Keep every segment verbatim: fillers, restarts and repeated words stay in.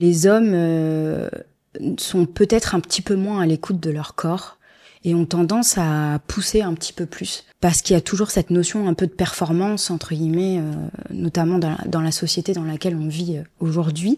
Les hommes euh, sont peut-être un petit peu moins à l'écoute de leur corps et ont tendance à pousser un petit peu plus. Parce qu'il y a toujours cette notion un peu de performance, entre guillemets, euh, notamment dans la, dans la société dans laquelle on vit euh, aujourd'hui.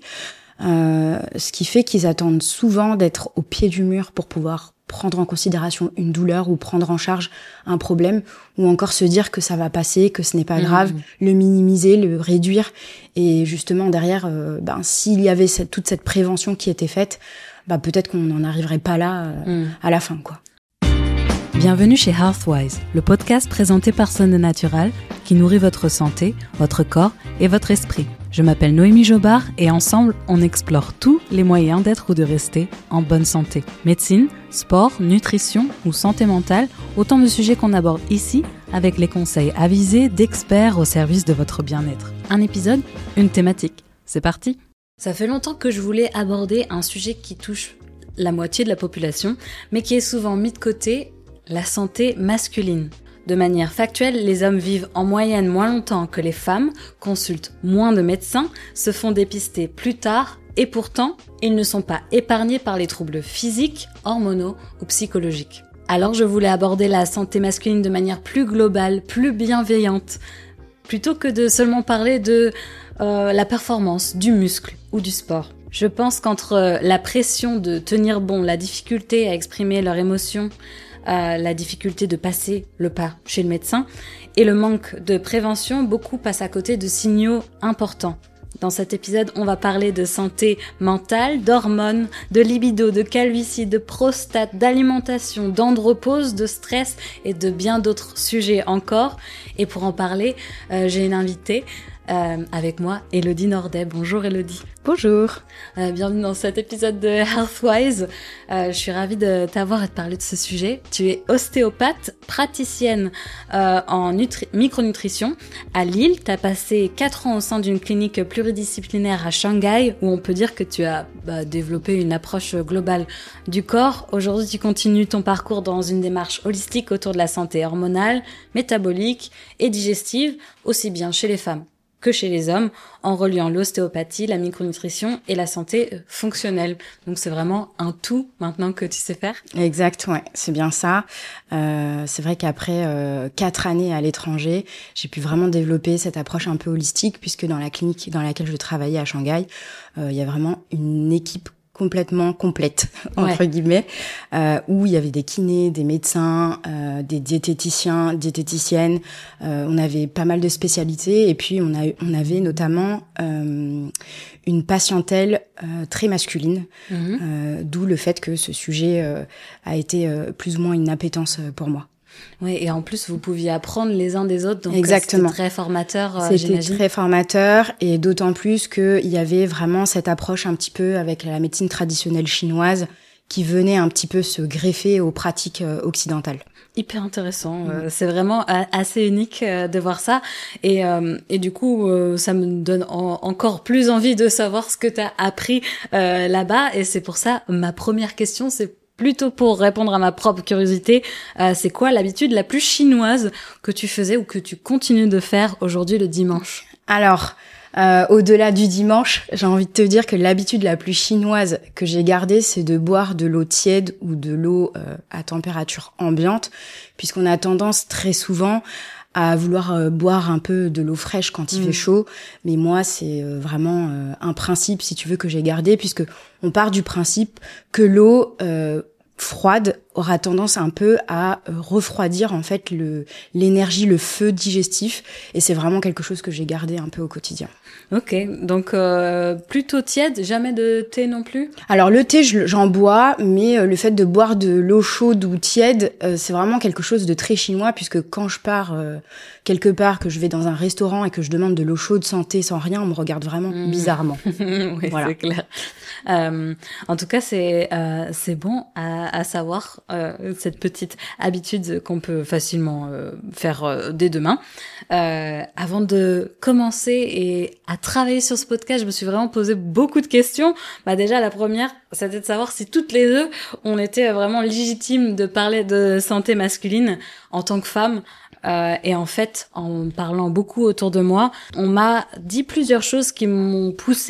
Euh, ce qui fait qu'ils attendent souvent d'être au pied du mur pour pouvoir prendre en considération une douleur ou prendre en charge un problème, ou encore se dire que ça va passer, que ce n'est pas grave, mmh. le minimiser, le réduire. Et justement, derrière, euh, ben, s'il y avait cette, toute cette prévention qui était faite, ben, peut-être qu'on n'en arriverait pas là euh, mmh. à la fin, quoi. Bienvenue chez Healthwise, le podcast présenté par Sonde Natural qui nourrit votre santé, votre corps et votre esprit. Je m'appelle Noémie Jobard et ensemble, on explore tous les moyens d'être ou de rester en bonne santé. Médecine, sport, nutrition ou santé mentale, autant de sujets qu'on aborde ici avec les conseils avisés d'experts au service de votre bien-être. Un épisode, une thématique. C'est parti! Ça fait longtemps que je voulais aborder un sujet qui touche la moitié de la population, mais qui est souvent mis de côté, la santé masculine. De manière factuelle, les hommes vivent en moyenne moins longtemps que les femmes, consultent moins de médecins, se font dépister plus tard et pourtant, ils ne sont pas épargnés par les troubles physiques, hormonaux ou psychologiques. Alors je voulais aborder la santé masculine de manière plus globale, plus bienveillante, plutôt que de seulement parler de euh, la performance, du muscle ou du sport. Je pense qu'entre la pression de tenir bon, la difficulté à exprimer leurs émotions, Euh, la difficulté de passer le pas chez le médecin et le manque de prévention, beaucoup passent à côté de signaux importants. Dans cet épisode, on va parler de santé mentale, d'hormones, de libido, de calvitie, de prostate, d'alimentation, d'andropause, de stress et de bien d'autres sujets encore. Et pour en parler, euh, j'ai une invitée Euh, avec moi, Élodie Nordet. Bonjour Élodie. Bonjour. Euh, bienvenue dans cet épisode de Healthwise. Euh, je suis ravie de t'avoir et de parler de ce sujet. Tu es ostéopathe, praticienne euh, en nutri- micronutrition à Lille. Tu as passé quatre ans au sein d'une clinique pluridisciplinaire à Shanghai où on peut dire que tu as bah, développé une approche globale du corps. Aujourd'hui, tu continues ton parcours dans une démarche holistique autour de la santé hormonale, métabolique et digestive, aussi bien chez les femmes que chez les hommes, en reliant l'ostéopathie, la micronutrition et la santé fonctionnelle. Donc c'est vraiment un tout maintenant que tu sais faire. Exact, ouais, c'est bien ça. Euh, c'est vrai qu'après euh, quatre années à l'étranger, j'ai pu vraiment développer cette approche un peu holistique, puisque dans la clinique dans laquelle je travaillais à Shanghai, euh, il y a vraiment une équipe complètement complète, entre ouais. guillemets, euh, où il y avait des kinés, des médecins, euh, des diététiciens, diététiciennes. Euh, on avait pas mal de spécialités et puis on, a, on avait notamment euh, une patientèle euh, très masculine, mmh. euh, d'où le fait que ce sujet euh, a été euh, plus ou moins une appétence pour moi. Oui, et en plus, vous pouviez apprendre les uns des autres, donc Exactement. C'était très formateur, euh, C'était j'imagine. très formateur, et d'autant plus qu'il y avait vraiment cette approche un petit peu avec la médecine traditionnelle chinoise qui venait un petit peu se greffer aux pratiques euh, occidentales. Hyper intéressant, mmh. euh, c'est vraiment euh, assez unique euh, de voir ça, et, euh, et du coup, euh, ça me donne en, encore plus envie de savoir ce que tu as appris euh, là-bas, et c'est pour ça, ma première question, c'est plutôt pour répondre à ma propre curiosité, euh, c'est quoi l'habitude la plus chinoise que tu faisais ou que tu continues de faire aujourd'hui le dimanche ? Alors, euh, au-delà du dimanche, j'ai envie de te dire que l'habitude la plus chinoise que j'ai gardée, c'est de boire de l'eau tiède ou de l'eau euh, à température ambiante, puisqu'on a tendance très souvent à vouloir euh, boire un peu de l'eau fraîche quand il mmh. fait chaud. Mais moi, c'est euh, vraiment euh, un principe, si tu veux, que j'ai gardé, puisque on part du principe que l'eau euh, froide aura tendance un peu à euh, refroidir en fait le l'énergie, le feu digestif, et c'est vraiment quelque chose que j'ai gardé un peu au quotidien. Ok, donc euh, plutôt tiède, jamais de thé non plus ? Alors le thé, je, j'en bois, mais euh, le fait de boire de l'eau chaude ou tiède, euh, c'est vraiment quelque chose de très chinois, puisque quand je pars euh, quelque part, que je vais dans un restaurant et que je demande de l'eau chaude sans thé, sans rien, on me regarde vraiment mmh. bizarrement. Oui, voilà. C'est clair. Euh, en tout cas, c'est euh, c'est bon à, à savoir, euh, cette petite habitude qu'on peut facilement euh, faire euh, dès demain. Euh, avant de commencer et à travailler sur ce podcast, je me suis vraiment posé beaucoup de questions. Bah déjà, la première, c'était de savoir si toutes les deux, on était vraiment légitimes de parler de santé masculine en tant que femme. Euh, et en fait, en parlant beaucoup autour de moi, on m'a dit plusieurs choses qui m'ont poussée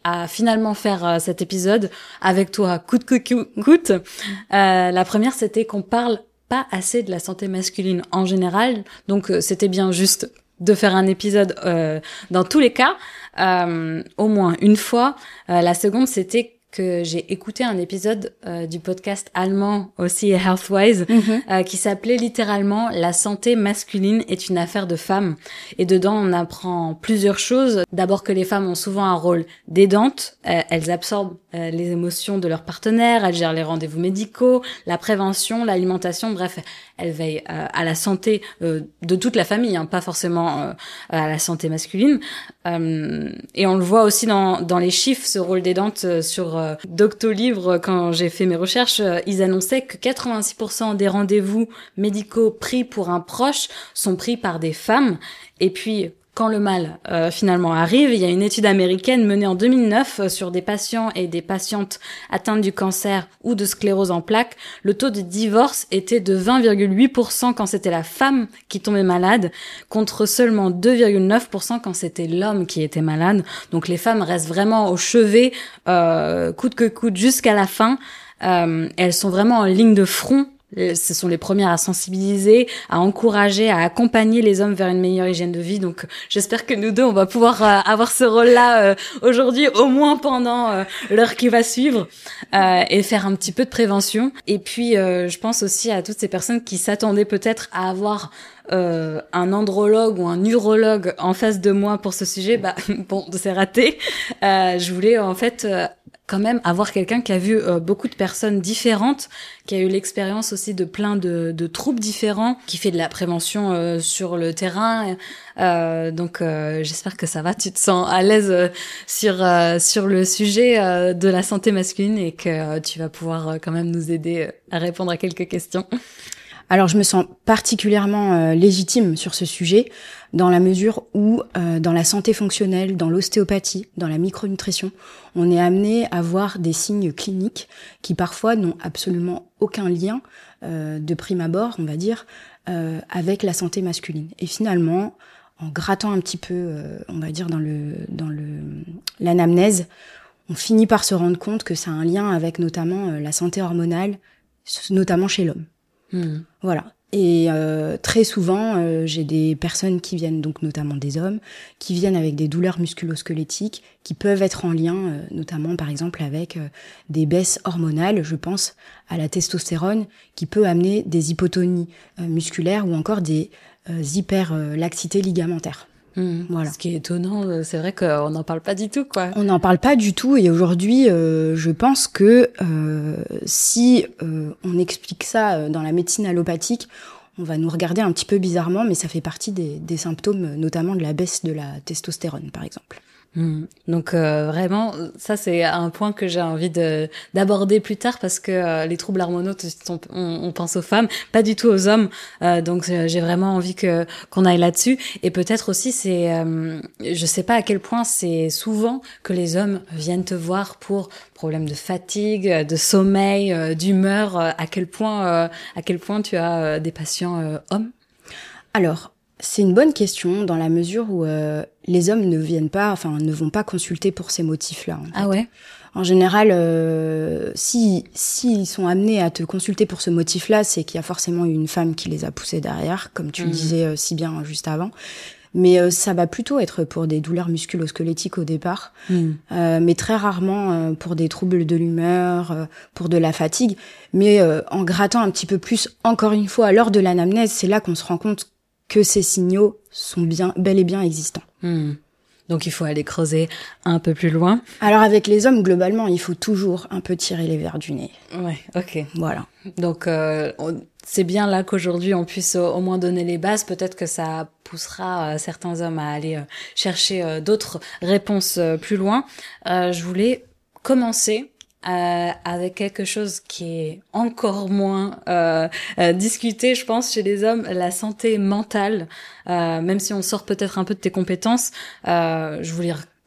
à finalement faire euh, cet épisode avec toi, coûte que coûte. Euh, la première, c'était qu'on parle pas assez de la santé masculine en général, donc euh, c'était bien juste de faire un épisode euh, dans tous les cas, euh, au moins une fois. Euh, la seconde, c'était que j'ai écouté un épisode euh, du podcast allemand aussi Healthwise mm-hmm. euh, qui s'appelait littéralement La santé masculine est une affaire de femmes. Et dedans, on apprend plusieurs choses. D'abord que les femmes ont souvent un rôle d'aidante. Euh, elles absorbent euh, les émotions de leur partenaire, elles gèrent les rendez-vous médicaux, la prévention, l'alimentation, bref, elles veillent euh, à la santé euh, de toute la famille, hein, pas forcément euh, à la santé masculine. Euh, et on le voit aussi dans, dans les chiffres, ce rôle d'aidante euh, sur euh, Doctolib. Quand j'ai fait mes recherches, euh, ils annonçaient que quatre-vingt-six pour cent des rendez-vous médicaux pris pour un proche sont pris par des femmes. Et puis, quand le mal euh, finalement arrive, il y a une étude américaine menée en deux mille neuf euh, sur des patients et des patientes atteintes du cancer ou de sclérose en plaques. Le taux de divorce était de vingt virgule huit pour cent quand c'était la femme qui tombait malade, contre seulement deux virgule neuf pour cent quand c'était l'homme qui était malade. Donc les femmes restent vraiment au chevet, euh, coûte que coûte, jusqu'à la fin. Euh, elles sont vraiment en ligne de front. Ce sont les premières à sensibiliser, à encourager, à accompagner les hommes vers une meilleure hygiène de vie. Donc, j'espère que nous deux, on va pouvoir euh, avoir ce rôle-là euh, aujourd'hui, au moins pendant euh, l'heure qui va suivre, euh, et faire un petit peu de prévention. Et puis, euh, je pense aussi à toutes ces personnes qui s'attendaient peut-être à avoir Euh, un andrologue ou un urologue en face de moi pour ce sujet. Bah bon, c'est raté. Euh, je voulais en fait euh, quand même avoir quelqu'un qui a vu euh, beaucoup de personnes différentes, qui a eu l'expérience aussi de plein de, de troubles différents, qui fait de la prévention euh, sur le terrain. Euh, donc euh, j'espère que ça va. Tu te sens à l'aise euh, sur euh, sur le sujet euh, de la santé masculine et que euh, tu vas pouvoir euh, quand même nous aider à répondre à quelques questions. Alors, je me sens particulièrement euh, légitime sur ce sujet, dans la mesure où, euh, dans la santé fonctionnelle, dans l'ostéopathie, dans la micronutrition, on est amené à voir des signes cliniques qui parfois n'ont absolument aucun lien, euh, de prime abord, on va dire, euh, avec la santé masculine. Et finalement, en grattant un petit peu, euh, on va dire, dans le dans le l'anamnèse, on finit par se rendre compte que ça a un lien avec notamment euh, la santé hormonale, notamment chez l'homme. Mmh. Voilà. Et euh, très souvent, euh, j'ai des personnes qui viennent, donc notamment des hommes, qui viennent avec des douleurs musculo-squelettiques qui peuvent être en lien, euh, notamment par exemple avec euh, des baisses hormonales. Je pense à la testostérone qui peut amener des hypotonies euh, musculaires ou encore des euh, hyperlaxités ligamentaires. Mmh. Voilà. Ce qui est étonnant, c'est vrai qu'on n'en parle pas du tout, quoi. On n'en parle pas du tout, et aujourd'hui, euh, je pense que euh, si euh, on explique ça dans la médecine allopathique, on va nous regarder un petit peu bizarrement, mais ça fait partie des, des symptômes, notamment de la baisse de la testostérone, par exemple. Mmh. Donc euh, vraiment, ça c'est un point que j'ai envie de d'aborder plus tard, parce que euh, les troubles hormonaux, on, on pense aux femmes, pas du tout aux hommes. Euh, donc euh, j'ai vraiment envie que qu'on aille là-dessus. Et peut-être aussi, c'est, euh, je sais pas à quel point c'est souvent que les hommes viennent te voir pour problèmes de fatigue, de sommeil, euh, d'humeur. Euh, à quel point, euh, à quel point tu as euh, des patients euh, hommes? Alors. C'est une bonne question dans la mesure où euh, les hommes ne viennent pas, enfin ne vont pas consulter pour ces motifs-là. En fait. Ah ouais. En général, euh, si s'ils sont amenés à te consulter pour ce motif-là, c'est qu'il y a forcément eu une femme qui les a poussés derrière, comme tu mmh. le disais euh, si bien juste avant. Mais euh, ça va plutôt être pour des douleurs musculo-squelettiques au départ, mmh. euh, mais très rarement euh, pour des troubles de l'humeur, euh, pour de la fatigue. Mais euh, en grattant un petit peu plus, encore une fois, lors de l'anamnèse, c'est là qu'on se rend compte que ces signaux sont bien, bel et bien existants. Mmh. Donc il faut aller creuser un peu plus loin. Alors avec les hommes, globalement, il faut toujours un peu tirer les verres du nez. Ouais, ok. Voilà. Donc euh, on, c'est bien là qu'aujourd'hui on puisse au, au moins donner les bases. Peut-être que ça poussera euh, certains hommes à aller euh, chercher euh, d'autres réponses euh, plus loin. Euh, je voulais commencer Euh, avec quelque chose qui est encore moins euh, euh, discuté, je pense, chez les hommes, la santé mentale. Euh, même si on sort peut-être un peu de tes compétences, euh, je voulais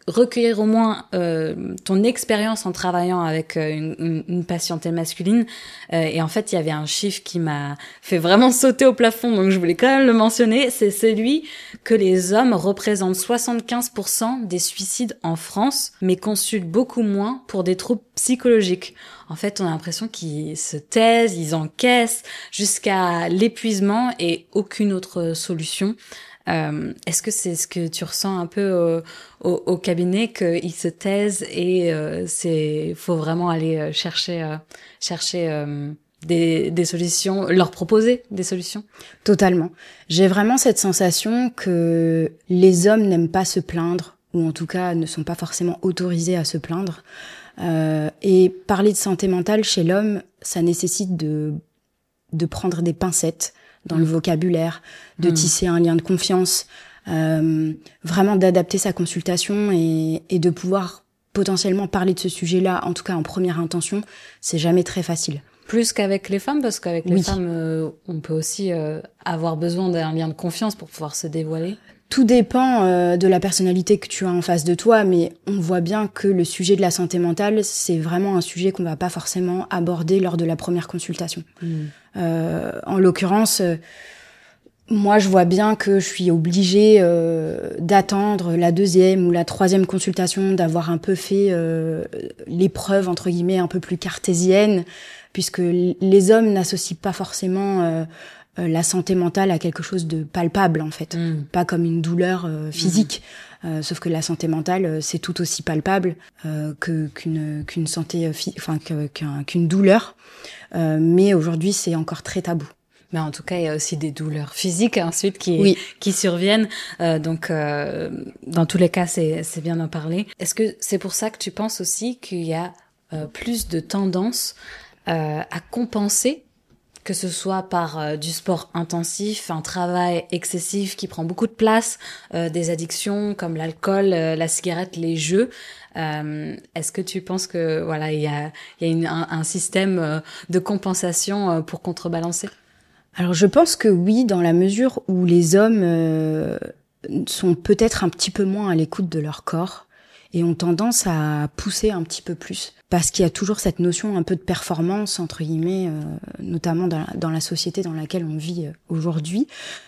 recueillir au moins euh, ton expérience en travaillant avec euh, une, une, une patientèle masculine. Euh, et en fait, il y avait un chiffre qui m'a fait vraiment sauter au plafond, donc je voulais quand même le mentionner. C'est celui que les hommes représentent soixante-quinze pour cent des suicides en France, mais consultent beaucoup moins pour des troubles psychologiques. En fait, on a l'impression qu'ils se taisent, ils encaissent jusqu'à l'épuisement et aucune autre solution. Euh, est-ce que c'est ce que tu ressens un peu au, au, au cabinet, qu'ils se taisent et euh, c'est faut vraiment aller chercher euh, chercher euh, des, des solutions, leur proposer des solutions? Totalement. J'ai vraiment cette sensation que les hommes n'aiment pas se plaindre, ou en tout cas ne sont pas forcément autorisés à se plaindre. Euh, et parler de santé mentale chez l'homme, ça nécessite de de prendre des pincettes dans mmh. le vocabulaire, de mmh. tisser un lien de confiance, euh, vraiment d'adapter sa consultation et, et de pouvoir potentiellement parler de ce sujet-là, en tout cas en première intention, c'est jamais très facile. Plus qu'avec les femmes, parce qu'avec les oui. femmes, euh, on peut aussi euh, avoir besoin d'un lien de confiance pour pouvoir se dévoiler. Tout dépend euh, de la personnalité que tu as en face de toi, mais on voit bien que le sujet de la santé mentale, c'est vraiment un sujet qu'on va pas forcément aborder lors de la première consultation. Mmh. Euh, en l'occurrence, euh, moi je vois bien que je suis obligée euh, d'attendre la deuxième ou la troisième consultation, d'avoir un peu fait euh, l'épreuve entre guillemets un peu plus cartésienne, puisque les hommes n'associent pas forcément euh, la santé mentale à quelque chose de palpable en fait, mmh. pas comme une douleur euh, physique. Mmh. Euh, sauf que la santé mentale, c'est tout aussi palpable euh, que qu'une qu'une santé, enfin que, qu'un, qu'une douleur. Euh, mais aujourd'hui, c'est encore très tabou. Mais en tout cas, il y a aussi des douleurs physiques ensuite qui oui. qui surviennent. Euh, donc, euh, dans tous les cas, c'est c'est bien d'en parler. Est-ce que c'est pour ça que tu penses aussi qu'il y a euh, plus de tendance euh, à compenser, que ce soit par euh, du sport intensif, un travail excessif qui prend beaucoup de place, euh, des addictions comme l'alcool, euh, la cigarette, les jeux. Euh, est-ce que tu penses que voilà, il y a il y a une, un, un système euh, de compensation euh, pour contrebalancer? Alors je pense que oui, dans la mesure où les hommes euh, sont peut-être un petit peu moins à l'écoute de leur corps et ont tendance à pousser un petit peu plus. Parce qu'il y a toujours cette notion un peu de performance, entre guillemets, euh, notamment dans la, dans la société dans laquelle on vit euh, aujourd'hui.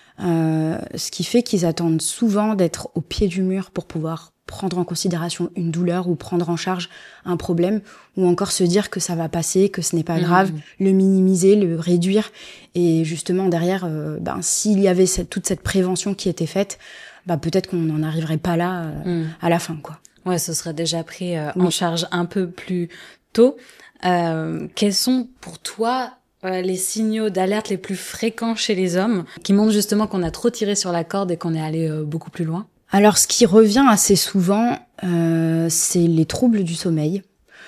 Euh, ce qui fait qu'ils attendent souvent d'être au pied du mur pour pouvoir prendre en considération une douleur ou prendre en charge un problème, ou encore se dire que ça va passer, que ce n'est pas grave, mmh. le minimiser, le réduire. Et justement, derrière, euh, ben, s'il y avait cette, toute cette prévention qui était faite, ben, peut-être qu'on n'en arriverait pas là euh, mmh. à la fin, quoi. Ouais, ce serait déjà pris euh, oui. en charge un peu plus tôt. Euh, quels sont pour toi euh, les signaux d'alerte les plus fréquents chez les hommes qui montrent justement qu'on a trop tiré sur la corde et qu'on est allé euh, beaucoup plus loin? Alors, ce qui revient assez souvent, euh, c'est les troubles du sommeil,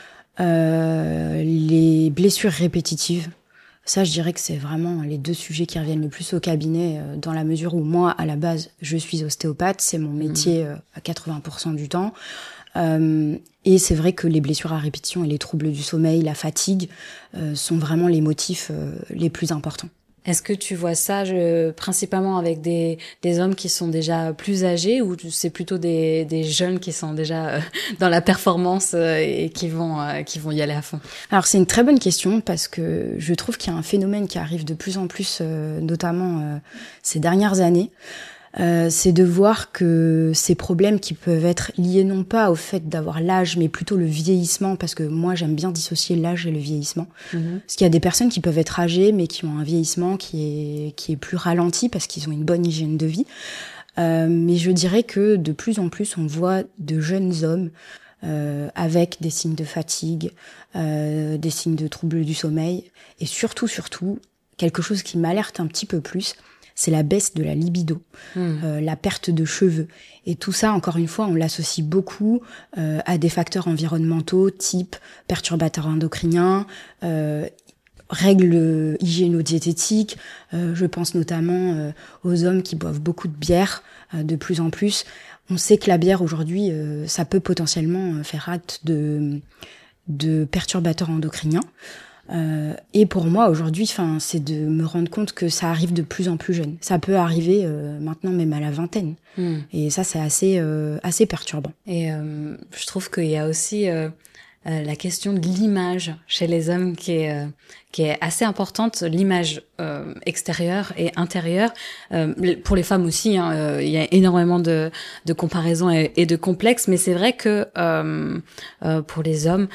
euh, les blessures répétitives. Ça, je dirais que c'est vraiment les deux sujets qui reviennent le plus au cabinet, euh, dans la mesure où moi, à la base, je suis ostéopathe, c'est mon métier euh, à quatre-vingts pour cent du temps. Euh, et c'est vrai que les blessures à répétition et les troubles du sommeil, la fatigue, euh, sont vraiment les motifs euh, les plus importants. Est-ce que tu vois ça je, principalement avec des, des hommes qui sont déjà plus âgés, ou c'est plutôt des, des jeunes qui sont déjà euh, dans la performance euh, et qui vont, euh, qui vont y aller à fond? Alors c'est une très bonne question, parce que je trouve qu'il y a un phénomène qui arrive de plus en plus, euh, notamment euh, ces dernières années. Euh, c'est de voir que ces problèmes qui peuvent être liés non pas au fait d'avoir l'âge, mais plutôt le vieillissement, parce que moi j'aime bien dissocier l'âge et le vieillissement. Mmh. Parce qu'il y a des personnes qui peuvent être âgées, mais qui ont un vieillissement qui est, qui est plus ralenti, parce qu'ils ont une bonne hygiène de vie. Euh, mais je dirais que de plus en plus on voit de jeunes hommes euh, avec des signes de fatigue, euh, des signes de troubles du sommeil, et surtout, surtout, quelque chose qui m'alerte un petit peu plus, c'est la baisse de la libido, mmh. euh, la perte de cheveux. Et tout ça, encore une fois, on l'associe beaucoup euh, à des facteurs environnementaux, type perturbateurs endocriniens, euh, règles hygiéno-diététiques. Euh, je pense notamment euh, aux hommes qui boivent beaucoup de bière, euh, de plus en plus. On sait que la bière, aujourd'hui, euh, ça peut potentiellement faire acte de, de perturbateurs endocriniens. Euh, et pour moi aujourd'hui, enfin, c'est de me rendre compte que ça arrive de plus en plus jeune. Ça peut arriver euh, maintenant même à la vingtaine. Mmh. Et ça, c'est assez euh, assez perturbant. Et euh, je trouve qu'il y a aussi euh, euh, la question de l'image chez les hommes qui est euh, qui est assez importante, l'image euh, extérieure et intérieure. Euh, pour les femmes aussi, hein, euh, il y a énormément de, de comparaisons et, et de complexes, mais c'est vrai que euh, euh, pour les hommes,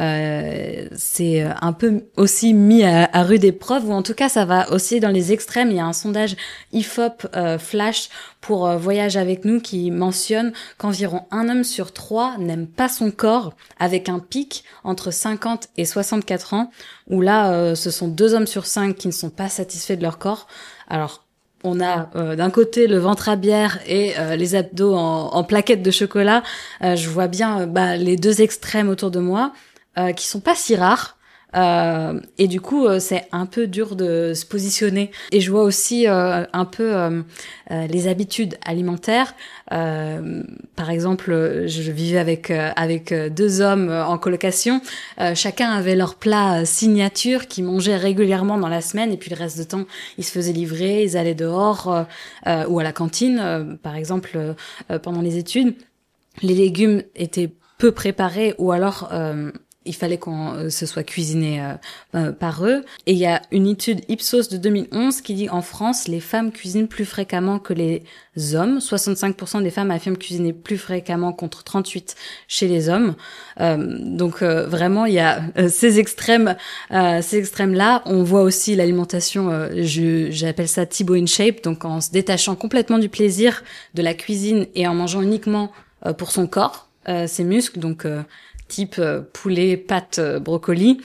euh, c'est un peu aussi mis à, à rude épreuve, ou en tout cas, ça va aussi dans les extrêmes. Il y a un sondage I F O P euh, Flash pour euh, Voyage avec nous qui mentionne qu'environ un homme sur trois n'aime pas son corps, avec un pic entre cinquante et soixante-quatre ans, où là, euh, ce sont deux hommes sur cinq qui ne sont pas satisfaits de leur corps. Alors, on a euh, d'un côté le ventre à bière et euh, les abdos en, en plaquettes de chocolat. Euh, je vois bien euh, bah, les deux extrêmes autour de moi, euh, qui sont pas si rares. Euh, et du coup, euh, c'est un peu dur de se positionner. Et je vois aussi euh, un peu euh, euh, les habitudes alimentaires. Euh, par exemple, je vivais avec euh, avec deux hommes en colocation. Euh, chacun avait leur plat signature qu'ils mangeaient régulièrement dans la semaine, et puis le reste du temps, ils se faisaient livrer, ils allaient dehors euh, euh, ou à la cantine. Euh, par exemple, euh, pendant les études, les légumes étaient peu préparés, ou alors euh, il fallait qu'on euh, se soit cuisiné euh, euh, par eux. Et il y a une étude Ipsos de deux mille onze qui dit en France, les femmes cuisinent plus fréquemment que les hommes. soixante-cinq pour cent des femmes affirment cuisiner plus fréquemment contre trente-huit chez les hommes. Euh, donc euh, vraiment, il y a euh, ces extrêmes, euh, ces extrêmes-là. On voit aussi l'alimentation, euh, je, j'appelle ça Thibaut in shape, donc en se détachant complètement du plaisir de la cuisine et en mangeant uniquement euh, pour son corps, euh, ses muscles, donc euh, type euh, poulet, pâtes, euh, brocoli.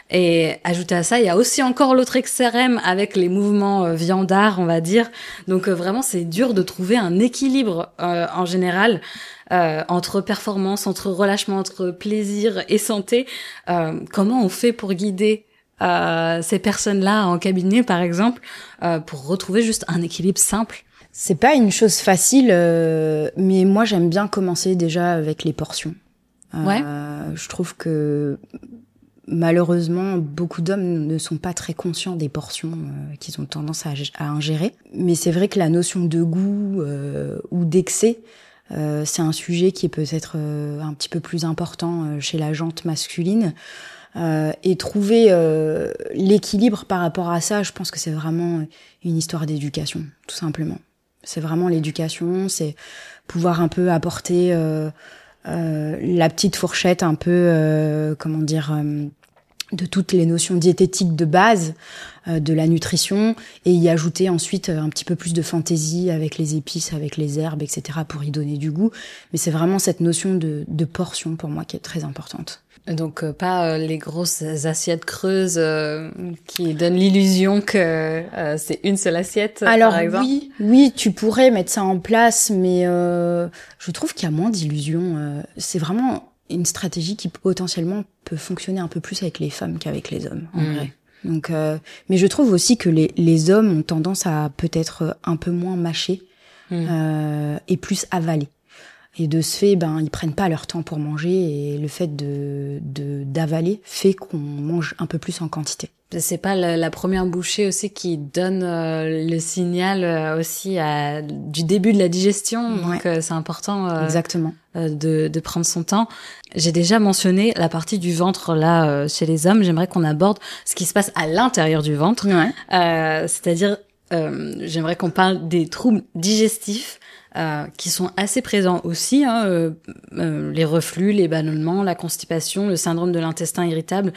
Et ajouté à ça, il y a aussi encore l'autre extrême avec les mouvements euh, viandards, on va dire. Donc euh, vraiment, c'est dur de trouver un équilibre euh, en général euh, entre performance, entre relâchement, entre plaisir et santé. Euh, comment on fait pour guider euh, ces personnes-là en cabinet, par exemple, euh, pour retrouver juste un équilibre simple? C'est pas une chose facile, euh, mais moi j'aime bien commencer déjà avec les portions. Ouais. Euh, je trouve que malheureusement, beaucoup d'hommes ne sont pas très conscients des portions euh, qu'ils ont tendance à, à ingérer. Mais c'est vrai que la notion de goût euh, ou d'excès, euh, c'est un sujet qui est peut-être euh, un petit peu plus important euh, chez la gente masculine. Euh, et trouver euh, l'équilibre par rapport à ça, je pense que c'est vraiment une histoire d'éducation, tout simplement. C'est vraiment l'éducation, c'est pouvoir un peu apporter... Euh, Euh, la petite fourchette un peu, euh, comment dire, euh, de toutes les notions diététiques de base, euh, de la nutrition, et y ajouter ensuite un petit peu plus de fantaisie avec les épices, avec les herbes, et cetera pour y donner du goût. Mais c'est vraiment cette notion de, de portion pour moi qui est très importante. Donc euh, pas euh, les grosses assiettes creuses euh, qui donnent l'illusion que euh, c'est une seule assiette. Alors par exemple. oui, oui, tu pourrais mettre ça en place, mais euh, je trouve qu'il y a moins d'illusions. Euh, c'est vraiment une stratégie qui potentiellement peut fonctionner un peu plus avec les femmes qu'avec les hommes, en mmh. vrai. Donc, euh, mais je trouve aussi que les, les hommes ont tendance à peut-être un peu moins mâcher mmh. euh, et plus avaler. Et de ce fait, ben, ils prennent pas leur temps pour manger, et le fait de, de, d'avaler fait qu'on mange un peu plus en quantité. C'est pas la, la première bouchée aussi qui donne euh, le signal euh, aussi à, du début de la digestion, ouais. donc euh, c'est important euh, Exactement. Euh, de, de prendre son temps. J'ai déjà mentionné la partie du ventre là euh, chez les hommes. J'aimerais qu'on aborde ce qui se passe à l'intérieur du ventre, ouais. euh, c'est-à-dire euh, j'aimerais qu'on parle des troubles digestifs. Euh, qui sont assez présents aussi, hein, euh, euh, les reflux, les ballonnements, la constipation, le syndrome de l'intestin irritable.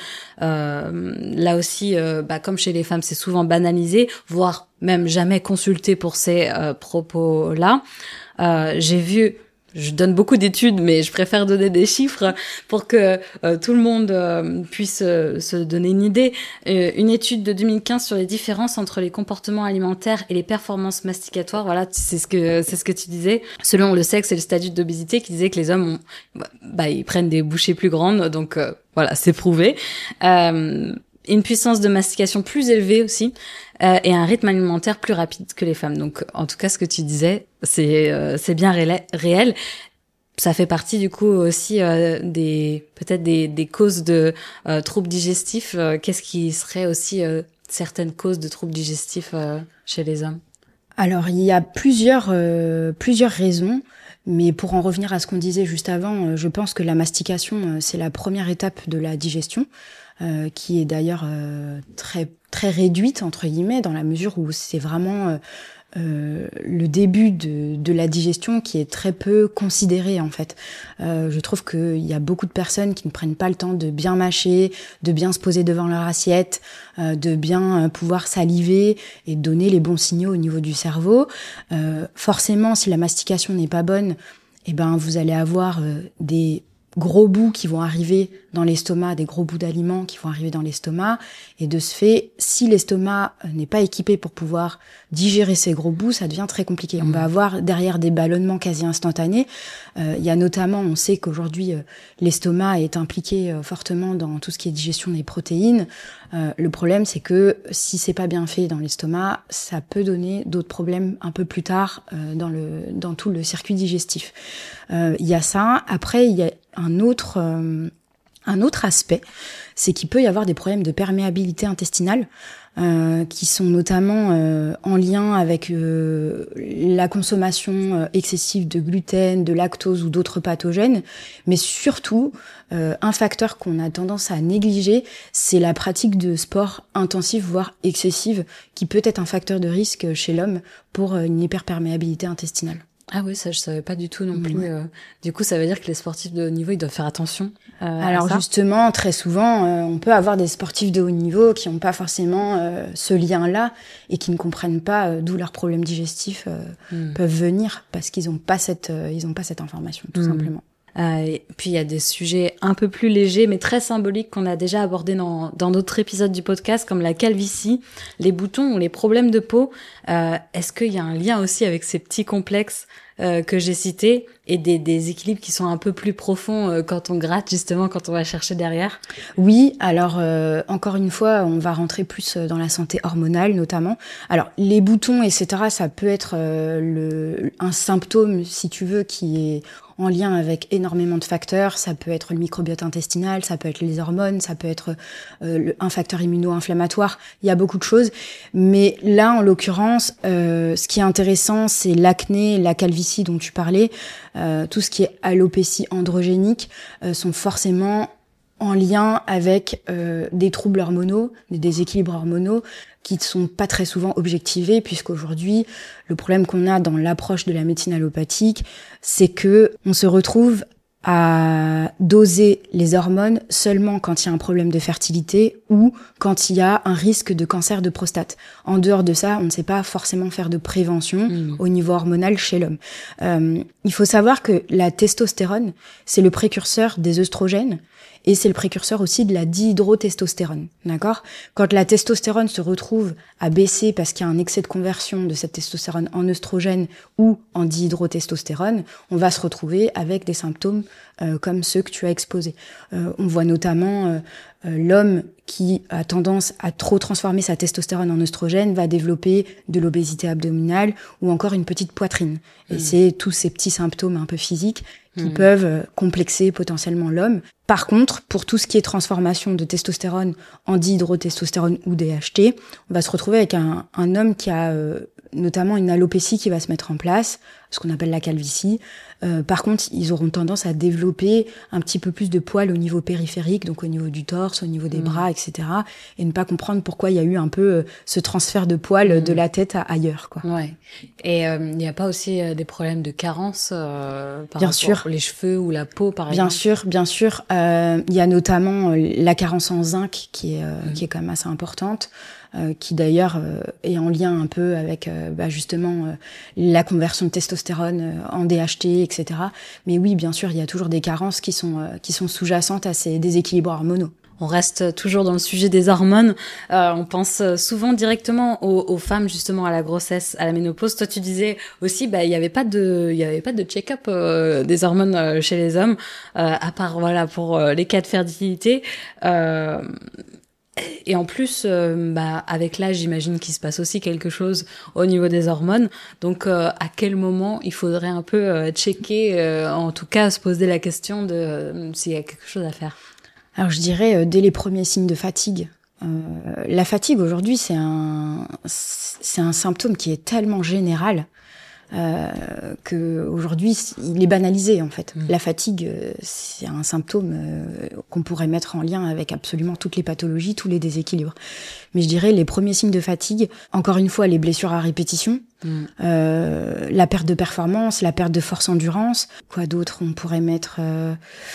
Euh, là aussi, euh, bah, comme chez les femmes, c'est souvent banalisé, voire même jamais consulté pour ces euh, propos-là. Euh, j'ai vu... Je donne beaucoup d'études, mais je préfère donner des chiffres pour que euh, tout le monde euh, puisse euh, se donner une idée. Euh, une étude de deux mille quinze sur les différences entre les comportements alimentaires et les performances masticatoires. Voilà, c'est ce que c'est ce que tu disais. Selon le sexe et le statut d'obésité, qui disait que les hommes, ont, bah, ils prennent des bouchées plus grandes, donc euh, voilà, c'est prouvé. Euh, une puissance de mastication plus élevée aussi, euh, et un rythme alimentaire plus rapide que les femmes. Donc, en tout cas, ce que tu disais, c'est euh, c'est bien réel. ça fait partie du coup aussi euh, des peut-être des, des causes de euh, troubles digestifs. Euh, qu'est-ce qui serait aussi euh, certaines causes de troubles digestifs euh, chez les hommes? Alors, il y a plusieurs, euh, plusieurs raisons, mais pour en revenir à ce qu'on disait juste avant, euh, je pense que la mastication, euh, c'est la première étape de la digestion, euh, qui est d'ailleurs euh, très, très réduite, entre guillemets, dans la mesure où c'est vraiment euh, euh, le début de, de la digestion qui est très peu considéré, en fait. Euh, je trouve qu'il y a beaucoup de personnes qui ne prennent pas le temps de bien mâcher, de bien se poser devant leur assiette, euh, de bien euh, pouvoir saliver et donner les bons signaux au niveau du cerveau. Euh, forcément, si la mastication n'est pas bonne, eh ben, vous allez avoir euh, des gros bouts qui vont arriver dans l'estomac, des gros bouts d'aliments qui vont arriver dans l'estomac. Et de ce fait, si l'estomac n'est pas équipé pour pouvoir digérer ces gros bouts, ça devient très compliqué. Mmh. On va avoir derrière des ballonnements quasi instantanés. Euh, il y a notamment, on sait qu'aujourd'hui, euh, l'estomac est impliqué euh, fortement dans tout ce qui est digestion des protéines. Euh, le problème, c'est que si c'est pas bien fait dans l'estomac, ça peut donner d'autres problèmes un peu plus tard euh, dans le dans tout le circuit digestif. Euh, il y a ça. Après, il y a un autre euh, un autre aspect, c'est qu'il peut y avoir des problèmes de perméabilité intestinale euh, qui sont notamment euh, en lien avec euh, la consommation euh, excessive de gluten, de lactose ou d'autres pathogènes, mais surtout euh, un facteur qu'on a tendance à négliger, c'est la pratique de sport intensif voire excessive, qui peut être un facteur de risque chez l'homme pour une hyperperméabilité intestinale. Ah oui, ça je savais pas du tout non plus. Ouais. Euh, du coup, ça veut dire que les sportifs de haut niveau, ils doivent faire attention. Euh, Alors à ça. Justement, très souvent, euh, on peut avoir des sportifs de haut niveau qui n'ont pas forcément euh, ce lien-là et qui ne comprennent pas euh, d'où leurs problèmes digestifs euh, mm. peuvent venir parce qu'ils n'ont pas cette, euh, ils ont pas cette information, tout mm. simplement. Euh, et puis il y a des sujets un peu plus légers mais très symboliques qu'on a déjà abordés dans dans d'autres épisodes du podcast, comme la calvitie, les boutons ou les problèmes de peau. Euh, est-ce qu'il y a un lien aussi avec ces petits complexes euh, que j'ai cités et des des équilibres qui sont un peu plus profonds euh, quand on gratte, justement, quand on va chercher derrière? Oui, alors euh, encore une fois, on va rentrer plus dans la santé hormonale notamment. Alors les boutons, et cetera, ça peut être euh, le un symptôme, si tu veux, qui est en lien avec énormément de facteurs. Ça peut être le microbiote intestinal, ça peut être les hormones, ça peut être euh, le, un facteur immuno-inflammatoire. Il y a beaucoup de choses. Mais là, en l'occurrence, euh, ce qui est intéressant, c'est l'acné, la calvitie dont tu parlais. Euh, tout ce qui est alopécie androgénique euh, sont forcément en lien avec euh, des troubles hormonaux, des déséquilibres hormonaux qui ne sont pas très souvent objectivés, puisqu'aujourd'hui, le problème qu'on a dans l'approche de la médecine allopathique, c'est que on se retrouve à doser les hormones seulement quand il y a un problème de fertilité ou quand il y a un risque de cancer de prostate. En dehors de ça, on ne sait pas forcément faire de prévention mmh. au niveau hormonal chez l'homme. Euh, il faut savoir que la testostérone, c'est le précurseur des œstrogènes, et c'est le précurseur aussi de la dihydrotestostérone, d'accord ? Quand la testostérone se retrouve à baisser parce qu'il y a un excès de conversion de cette testostérone en œstrogène ou en dihydrotestostérone, on va se retrouver avec des symptômes euh, comme ceux que tu as exposés. Euh, on voit notamment euh, euh, l'homme qui a tendance à trop transformer sa testostérone en œstrogène va développer de l'obésité abdominale ou encore une petite poitrine. Et mmh. c'est tous ces petits symptômes un peu physiques qui mmh. peuvent complexer potentiellement l'homme. Par contre, pour tout ce qui est transformation de testostérone en dihydrotestostérone ou D H T, on va se retrouver avec un, un homme qui a euh, notamment une alopécie qui va se mettre en place, ce qu'on appelle la calvitie. Euh, par contre, ils auront tendance à développer un petit peu plus de poils au niveau périphérique, donc au niveau du torse, au niveau des mmh. bras, et cetera. Et ne pas comprendre pourquoi il y a eu un peu euh, ce transfert de poils mmh. de la tête à ailleurs, quoi. Ouais. Et il euh, n'y a pas aussi euh, des problèmes de carence euh, par bien rapport sûr. aux les cheveux ou la peau, par bien exemple? Bien sûr, bien sûr. Il euh, y a notamment euh, la carence en zinc qui est euh, mmh. qui est quand même assez importante. Euh, qui d'ailleurs euh, est en lien un peu avec euh, bah, justement euh, la conversion de testostérone euh, en D H T, et cetera. Mais oui, bien sûr, il y a toujours des carences qui sont euh, qui sont sous-jacentes à ces déséquilibres hormonaux. On reste toujours dans le sujet des hormones. Euh, on pense souvent directement aux, aux femmes, justement, à la grossesse, à la ménopause. Toi, tu disais aussi, bah, il y avait pas de, il y avait pas de check-up euh, des hormones euh, chez les hommes, euh, à part voilà pour euh, les cas de fertilité. Euh, Et en plus, euh, bah, avec l'âge, j'imagine qu'il se passe aussi quelque chose au niveau des hormones. Donc, euh, à quel moment il faudrait un peu euh, checker, euh, en tout cas, se poser la question de euh, s'il y a quelque chose à faire. Alors, je dirais euh, dès les premiers signes de fatigue. Euh, la fatigue, aujourd'hui, c'est un, c'est un symptôme qui est tellement général euh, que aujourd'hui, il est banalisé, en fait. Mmh. La fatigue, euh, c'est un symptôme euh, qu'on pourrait mettre en lien avec absolument toutes les pathologies, tous les déséquilibres. Mais je dirais les premiers signes de fatigue, encore une fois, les blessures à répétition, mmh. euh, la perte de performance, la perte de force-endurance. Quoi d'autre on pourrait mettre euh,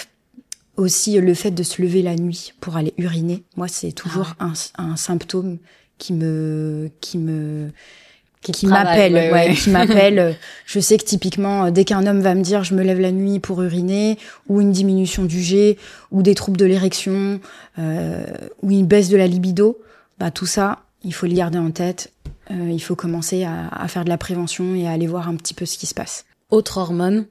aussi le fait de se lever la nuit pour aller uriner. Moi, c'est toujours ah ouais. un, un symptôme qui me... qui me qui, qui m'appelle, ouais, ouais, ouais. qui m'appelle. Je sais que typiquement, dès qu'un homme va me dire je me lève la nuit pour uriner, ou une diminution du jet, ou des troubles de l'érection, euh, ou une baisse de la libido, bah tout ça, il faut le garder en tête. Euh, il faut commencer à, à faire de la prévention et à aller voir un petit peu ce qui se passe. Autre hormone.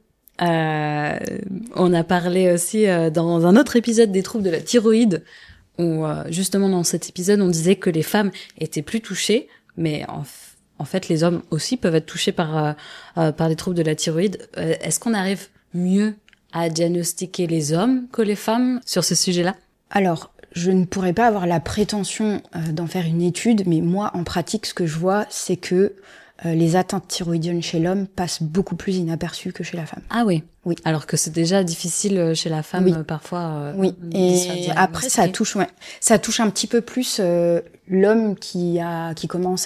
Euh, on a parlé aussi euh, dans un autre épisode des troubles de la thyroïde, où euh, justement dans cet épisode, on disait que les femmes étaient plus touchées, mais en fait, En fait, les hommes aussi peuvent être touchés par euh, euh, par des troubles de la thyroïde. Euh, est-ce qu'on arrive mieux à diagnostiquer les hommes que les femmes sur ce sujet-là ? Alors, je ne pourrais pas avoir la prétention euh, d'en faire une étude, mais moi, en pratique, ce que je vois, c'est que euh, les atteintes thyroïdiennes chez l'homme passent beaucoup plus inaperçues que chez la femme. Ah oui. Oui. Alors que c'est déjà difficile chez la femme, oui. euh, parfois. Euh, oui. Et après, ça touche, ouais, ça touche un petit peu plus euh, l'homme qui a, qui commence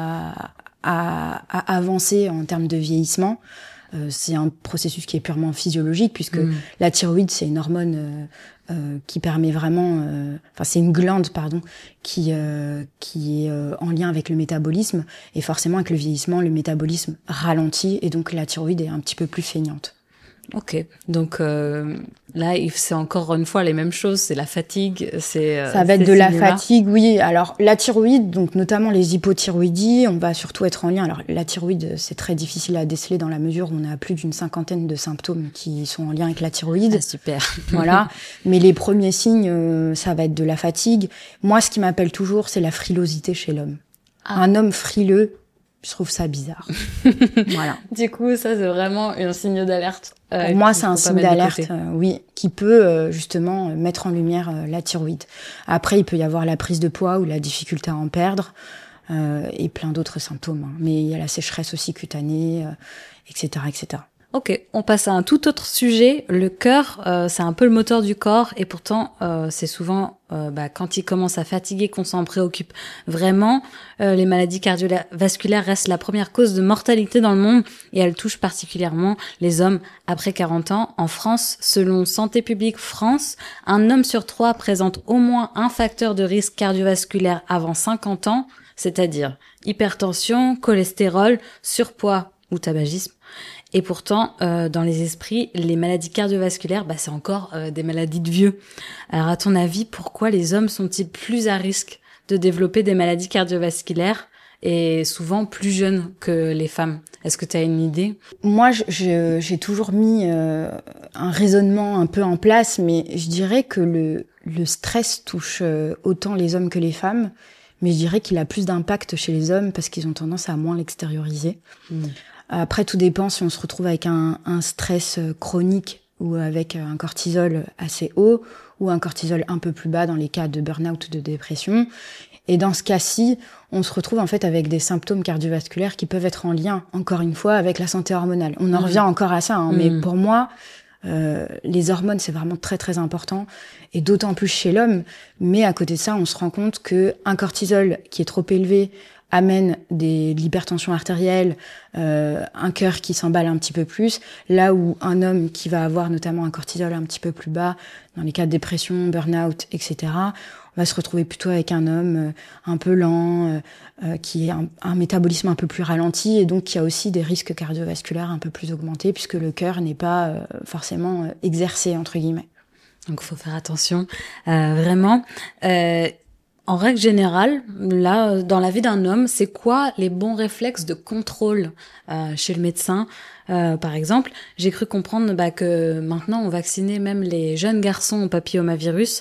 à À, à avancer en termes de vieillissement. Euh, c'est un processus qui est purement physiologique puisque mmh. la thyroïde, c'est une hormone euh, euh, qui permet vraiment... Euh, enfin, c'est une glande, pardon, qui, euh, qui est euh, en lien avec le métabolisme. Et forcément, avec le vieillissement, le métabolisme ralentit et donc la thyroïde est un petit peu plus feignante. Ok, donc euh, là, c'est encore une fois les mêmes choses, c'est la fatigue, c'est... Euh, Ça va être de la fatigue, oui. Alors, la thyroïde, donc notamment les hypothyroïdies, on va surtout être en lien. Alors, la thyroïde, c'est très difficile à déceler dans la mesure où on a plus d'une cinquantaine de symptômes qui sont en lien avec la thyroïde. Ah, super. Voilà. Mais les premiers signes, euh, ça va être de la fatigue. Moi, ce qui m'appelle toujours, c'est la frilosité chez l'homme. Ah. Un homme frileux, je trouve ça bizarre. Voilà. Du coup, ça, c'est vraiment un signe d'alerte. Euh, Pour moi, c'est un signe d'alerte, euh, oui, qui peut euh, justement mettre en lumière euh, la thyroïde. Après, il peut y avoir la prise de poids ou la difficulté à en perdre, euh, et plein d'autres symptômes. Hein. Mais il y a la sécheresse aussi cutanée, euh, et cetera, et cetera. Ok, on passe à un tout autre sujet. Le cœur, euh, c'est un peu le moteur du corps et pourtant, euh, c'est souvent euh, bah, quand il commence à fatiguer qu'on s'en préoccupe vraiment. Euh, les maladies cardiovasculaires restent la première cause de mortalité dans le monde et elles touchent particulièrement les hommes après quarante ans. En France, selon Santé publique France, un homme sur trois présente au moins un facteur de risque cardiovasculaire avant cinquante ans, c'est-à-dire hypertension, cholestérol, surpoids ou tabagisme. Et pourtant, euh, dans les esprits, les maladies cardiovasculaires, bah, c'est encore euh, des maladies de vieux. Alors, à ton avis, pourquoi les hommes sont-ils plus à risque de développer des maladies cardiovasculaires et souvent plus jeunes que les femmes ? Est-ce que tu as une idée ? Moi, je, je, j'ai toujours mis euh, un raisonnement un peu en place, mais je dirais que le, le stress touche euh, autant les hommes que les femmes, mais je dirais qu'il a plus d'impact chez les hommes parce qu'ils ont tendance à moins l'extérioriser. Mmh. Après, tout dépend si on se retrouve avec un, un stress chronique ou avec un cortisol assez haut ou un cortisol un peu plus bas dans les cas de burn-out ou de dépression. Et dans ce cas-ci, on se retrouve en fait avec des symptômes cardiovasculaires qui peuvent être en lien, encore une fois, avec la santé hormonale. On en mmh. revient encore à ça, hein, mmh. mais pour moi, euh, les hormones, c'est vraiment très très important, et d'autant plus chez l'homme. Mais à côté de ça, on se rend compte que un cortisol qui est trop élevé amène des, de l'hypertension artérielle, euh, un cœur qui s'emballe un petit peu plus, là où un homme qui va avoir notamment un cortisol un petit peu plus bas, dans les cas de dépression, burn-out, et cetera, on va se retrouver plutôt avec un homme euh, un peu lent, euh, euh, qui a un, un métabolisme un peu plus ralenti, et donc qui a aussi des risques cardiovasculaires un peu plus augmentés, puisque le cœur n'est pas euh, forcément euh, exercé, entre guillemets. Donc il faut faire attention, euh, vraiment. Euh, En règle générale, là, dans la vie d'un homme, c'est quoi les bons réflexes de contrôle euh, chez le médecin ? euh, Par exemple, j'ai cru comprendre bah, que maintenant, on vaccinait même les jeunes garçons au papillomavirus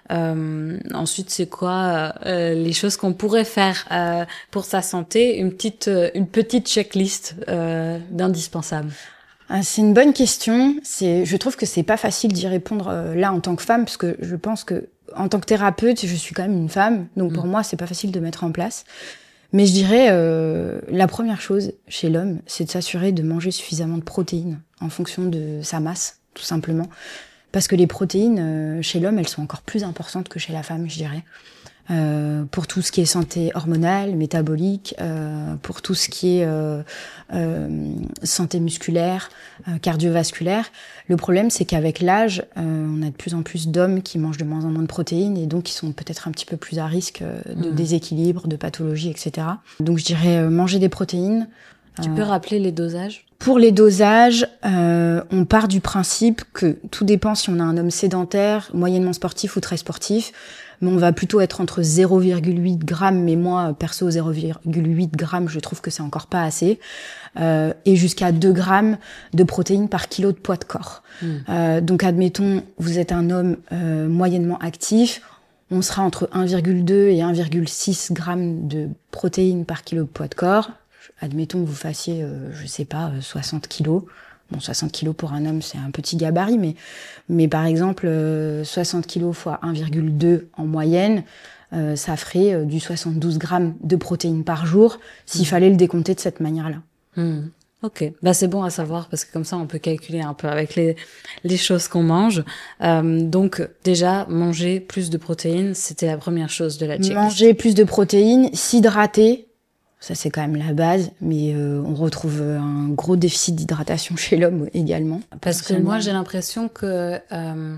Euh, ensuite, c'est quoi euh, les choses qu'on pourrait faire euh, pour sa santé? Une petite, une petite checklist euh, d'indispensables. Ah, c'est une bonne question. C'est, je trouve que c'est pas facile d'y répondre euh, là en tant que femme, parce que je pense que en tant que thérapeute, je suis quand même une femme, donc pour mmh. moi, c'est pas facile de mettre en place. Mais je dirais, euh, la première chose chez l'homme, c'est de s'assurer de manger suffisamment de protéines en fonction de sa masse, tout simplement. Parce que les protéines, euh, chez l'homme, elles sont encore plus importantes que chez la femme, je dirais. Euh, pour tout ce qui est santé hormonale, métabolique, euh, pour tout ce qui est euh, euh, santé musculaire, euh, cardiovasculaire. Le problème, c'est qu'avec l'âge, euh, on a de plus en plus d'hommes qui mangent de moins en moins de protéines et donc qui sont peut-être un petit peu plus à risque euh, de mmh. déséquilibre, de pathologie, et cetera. Donc je dirais euh, manger des protéines. Tu euh, peux rappeler les dosages ? Pour les dosages, euh, on part du principe que tout dépend si on a un homme sédentaire, moyennement sportif ou très sportif. Mais on va plutôt être entre zéro virgule huit grammes, mais moi, perso, zéro virgule huit grammes, je trouve que c'est encore pas assez, euh, et jusqu'à deux grammes de protéines par kilo de poids de corps. Mmh. Euh, donc, admettons, vous êtes un homme euh, moyennement actif, on sera entre un virgule deux et un virgule six grammes de protéines par kilo de poids de corps. Admettons que vous fassiez, euh, je sais pas, soixante kilos. Bon, soixante kilos pour un homme, c'est un petit gabarit, mais, mais par exemple, euh, soixante kilos fois un virgule deux en moyenne, euh, ça ferait euh, du soixante-douze grammes de protéines par jour, s'il mmh. fallait le décompter de cette manière-là. Mmh. Ok, bah c'est bon à savoir parce que comme ça on peut calculer un peu avec les les choses qu'on mange. Euh, donc déjà manger plus de protéines, c'était la première chose de la checklist. Manger plus de protéines, s'hydrater. Ça, c'est quand même la base, mais euh, on retrouve un gros déficit d'hydratation chez l'homme également. Parce que moi, j'ai l'impression que euh,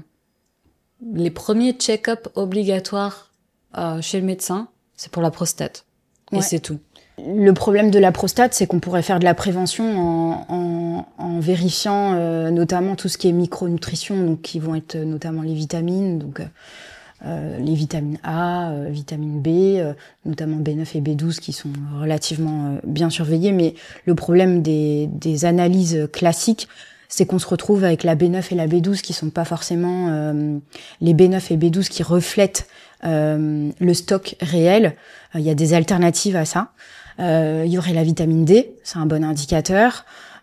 les premiers check-up obligatoires euh, chez le médecin, c'est pour la prostate. Ouais. Et c'est tout. Le problème de la prostate, c'est qu'on pourrait faire de la prévention en, en, en vérifiant euh, notamment tout ce qui est micronutrition, donc qui vont être notamment les vitamines, donc... Euh, Euh, les vitamines A, euh, vitamine B, euh, notamment B neuf et B douze qui sont relativement euh, bien surveillées. Mais le problème des, des analyses classiques, c'est qu'on se retrouve avec la B neuf et la B douze qui sont pas forcément euh, les B neuf et B douze qui reflètent euh, le stock réel. Il euh, y a des alternatives à ça. Il euh, y aurait la vitamine D, c'est un bon indicateur.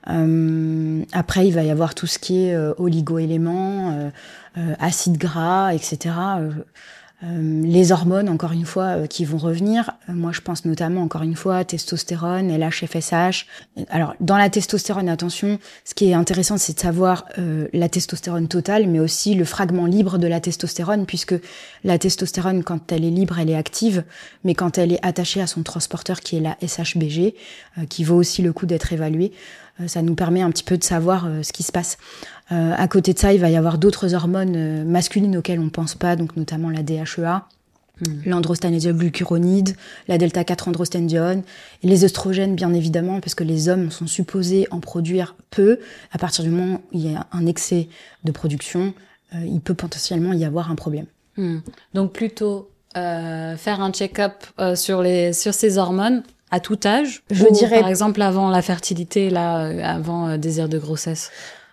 Euh, après, il va y avoir tout ce qui est euh, oligo-éléments, euh, euh, acides gras, et cetera. Euh, euh, les hormones, encore une fois, euh, qui vont revenir. Euh, moi, je pense notamment, encore une fois, testostérone, L H F S H. Alors, dans la testostérone, attention, ce qui est intéressant, c'est de savoir euh, la testostérone totale, mais aussi le fragment libre de la testostérone, puisque la testostérone, quand elle est libre, elle est active, mais quand elle est attachée à son transporteur, qui est la S H B G, euh, qui vaut aussi le coup d'être évaluée, ça nous permet un petit peu de savoir euh, ce qui se passe. Euh, à côté de ça, il va y avoir d'autres hormones euh, masculines auxquelles on pense pas, donc notamment la D H E A, mmh. l'androstanésiol-glucuronide, la delta quatre androstendione, et les œstrogènes, bien évidemment, parce que les hommes sont supposés en produire peu. À partir du moment où il y a un excès de production, euh, il peut potentiellement y avoir un problème. Mmh. Donc plutôt euh, faire un check-up euh, sur les sur ces hormones. À tout âge, je ou, dirais par exemple avant la fertilité, là, avant euh, désir de grossesse.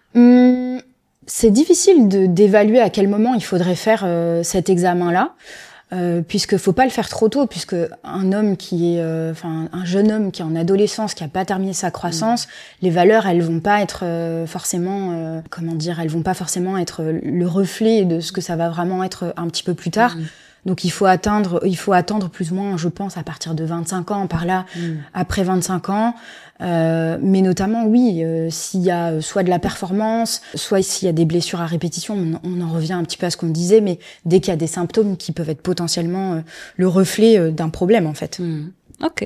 Hum, c'est difficile de d'évaluer à quel moment il faudrait faire euh, cet examen-là, euh, puisque faut pas le faire trop tôt, puisque un homme qui est, enfin euh, un jeune homme qui est en adolescence, qui a pas terminé sa croissance, mmh. les valeurs elles vont pas être euh, forcément, euh, comment dire, elles vont pas forcément être le reflet de ce que ça va vraiment être un petit peu plus tard. Mmh. Donc il faut atteindre, il faut attendre plus ou moins, je pense, à partir de vingt-cinq ans, par là, mmh. après vingt-cinq ans. Euh, mais notamment, oui, euh, s'il y a soit de la performance, soit s'il y a des blessures à répétition, on, on en revient un petit peu à ce qu'on disait, mais dès qu'il y a des symptômes qui peuvent être potentiellement euh, le reflet euh, d'un problème, en fait. Mmh. Ok.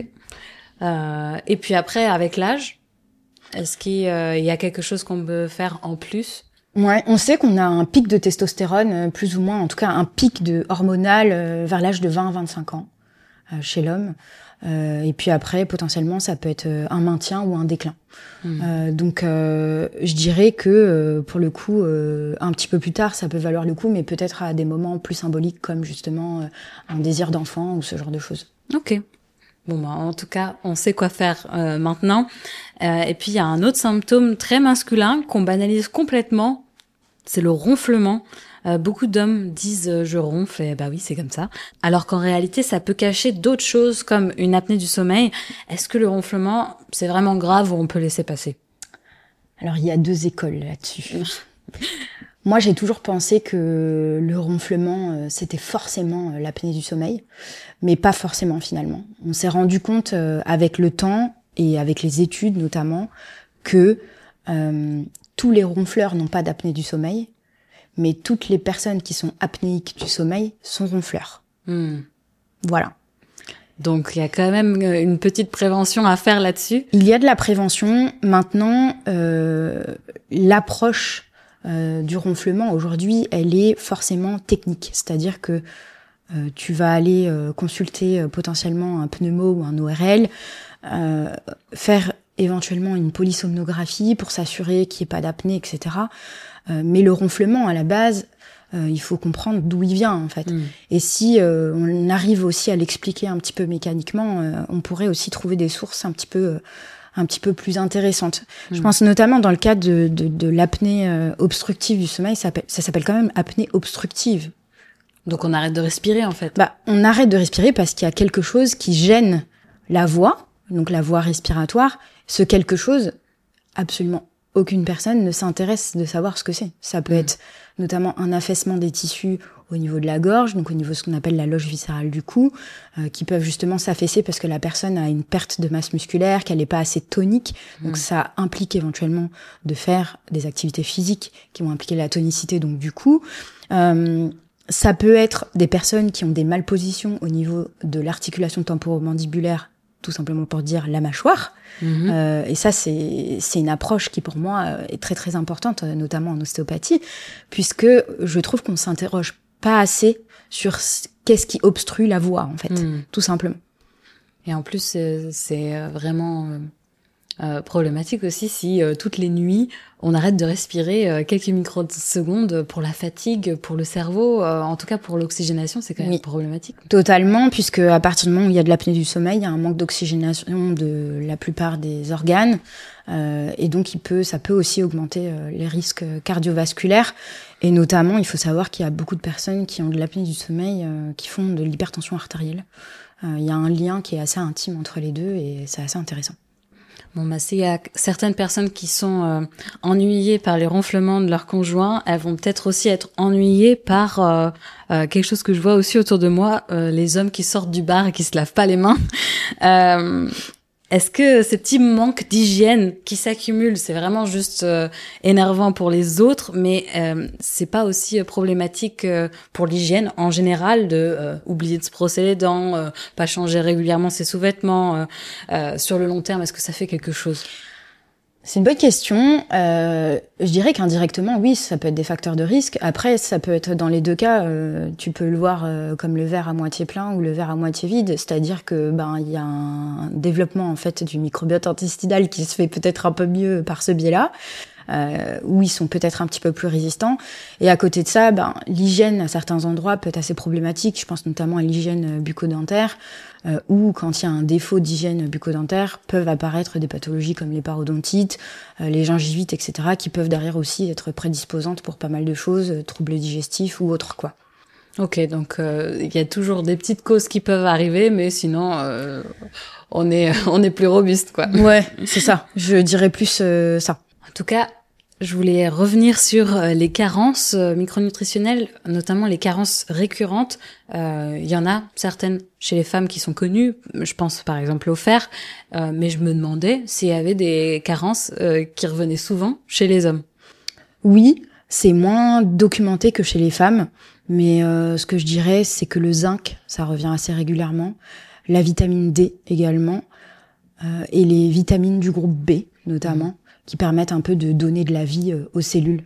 Euh, et puis après, avec l'âge, est-ce qu'il euh, y a quelque chose qu'on peut faire en plus ? Ouais, on sait qu'on a un pic de testostérone, euh, plus ou moins, en tout cas un pic de hormonal euh, vers l'âge de vingt à vingt-cinq ans euh, chez l'homme. Euh, et puis après, potentiellement, ça peut être un maintien ou un déclin. Mmh. Euh, donc, euh, je dirais que euh, pour le coup, euh, un petit peu plus tard, ça peut valoir le coup, mais peut-être à des moments plus symboliques, comme justement euh, un désir d'enfant ou ce genre de choses. Ok. Bon, bah, en tout cas, on sait quoi faire euh, maintenant. Euh, et puis, il y a un autre symptôme très masculin qu'on banalise complètement. C'est le ronflement. Euh, beaucoup d'hommes disent euh, je ronfle et bah oui c'est comme ça. Alors qu'en réalité ça peut cacher d'autres choses comme une apnée du sommeil. Est-ce que le ronflement c'est vraiment grave ou on peut laisser passer? Alors il y a deux écoles là-dessus. Moi j'ai toujours pensé que le ronflement euh, c'était forcément euh, l'apnée du sommeil, mais pas forcément finalement. On s'est rendu compte euh, avec le temps et avec les études notamment que euh, tous les ronfleurs n'ont pas d'apnée du sommeil, mais toutes les personnes qui sont apnéiques du sommeil sont ronfleurs. Hmm. Voilà. Donc il y a quand même une petite prévention à faire là-dessus. Il y a de la prévention. Maintenant, euh, l'approche euh, du ronflement aujourd'hui, elle est forcément technique. C'est-à-dire que euh, tu vas aller euh, consulter euh, potentiellement un pneumo ou un O R L, euh, faire éventuellement une polysomnographie pour s'assurer qu'il n'y ait pas d'apnée, et cetera. Euh, mais le ronflement, à la base, euh, il faut comprendre d'où il vient, en fait. Mmh. Et si euh, on arrive aussi à l'expliquer un petit peu mécaniquement, euh, on pourrait aussi trouver des sources un petit peu, euh, un petit peu plus intéressantes. Mmh. Je pense notamment dans le cas de, de, de l'apnée euh, obstructive du sommeil, ça, ça s'appelle quand même apnée obstructive. Donc on arrête de respirer, en fait. Bah, on arrête de respirer parce qu'il y a quelque chose qui gêne la voix, donc la voie respiratoire. Ce quelque chose, absolument aucune personne ne s'intéresse de savoir ce que c'est. Ça peut mmh. être notamment un affaissement des tissus au niveau de la gorge, donc au niveau de ce qu'on appelle la loge viscérale du cou, euh, qui peuvent justement s'affaisser parce que la personne a une perte de masse musculaire, qu'elle n'est pas assez tonique. Donc mmh. ça implique éventuellement de faire des activités physiques qui vont impliquer la tonicité donc du cou. Euh, ça peut être des personnes qui ont des malpositions au niveau de l'articulation temporomandibulaire, tout simplement pour dire la mâchoire. Mmh. Euh, et ça, c'est, c'est une approche qui, pour moi, est très, très importante, notamment en ostéopathie, puisque je trouve qu'on s'interroge pas assez sur qu'est-ce qui obstrue la voix, en fait, mmh. tout simplement. Et en plus, c'est, c'est vraiment euh, problématique aussi si euh, toutes les nuits, on arrête de respirer euh, quelques microsecondes pour la fatigue, pour le cerveau, euh, en tout cas pour l'oxygénation, c'est quand même oui. problématique. Totalement, puisque à partir du moment où il y a de l'apnée du sommeil, il y a un manque d'oxygénation de la plupart des organes, euh, et donc il peut, ça peut aussi augmenter euh, les risques cardiovasculaires. Et notamment, il faut savoir qu'il y a beaucoup de personnes qui ont de l'apnée du sommeil, euh, qui font de l'hypertension artérielle. Euh, il y a un lien qui est assez intime entre les deux, et c'est assez intéressant. Bon, bah, s'il y a certaines personnes qui sont euh, ennuyées par les ronflements de leur conjoint, elles vont peut-être aussi être ennuyées par euh, euh, quelque chose que je vois aussi autour de moi, euh, les hommes qui sortent du bar et qui se lavent pas les mains. Euh, est-ce que ces petits manques d'hygiène qui s'accumulent, c'est vraiment juste euh, énervant pour les autres, mais euh, c'est pas aussi euh, problématique euh, pour l'hygiène en général de euh, oublier de se brosser les dents, euh, pas changer régulièrement ses sous-vêtements euh, euh, sur le long terme, est-ce que ça fait quelque chose? C'est une bonne question. Euh, je dirais qu'indirectement, oui, ça peut être des facteurs de risque. Après, ça peut être dans les deux cas. Euh, tu peux le voir euh, comme le verre à moitié plein ou le verre à moitié vide. C'est-à-dire que ben il y a un développement en fait du microbiote intestinal qui se fait peut-être un peu mieux par ce biais-là. Euh, où ils sont peut-être un petit peu plus résistants. Et à côté de ça, ben, l'hygiène à certains endroits peut être assez problématique. Je pense notamment à l'hygiène bucco-dentaire, euh, où quand il y a un défaut d'hygiène bucco-dentaire, peuvent apparaître des pathologies comme les parodontites, euh, les gingivites, et cetera, qui peuvent derrière aussi être prédisposantes pour pas mal de choses, euh, troubles digestifs ou autres, quoi. Ok, donc il euh, y a toujours des petites causes qui peuvent arriver, mais sinon euh, on est on est plus robuste, quoi. Ouais, c'est ça. Je dirais plus euh, ça. En tout cas, je voulais revenir sur les carences micronutritionnelles, notamment les carences récurrentes. Euh, il y en a certaines chez les femmes qui sont connues, je pense par exemple au fer, euh, mais je me demandais s'il y avait des carences euh, qui revenaient souvent chez les hommes. Oui, c'est moins documenté que chez les femmes, mais euh, ce que je dirais, c'est que le zinc, ça revient assez régulièrement, la vitamine D également, euh, et les vitamines du groupe B notamment. Mmh. qui permettent un peu de donner de la vie euh, aux cellules.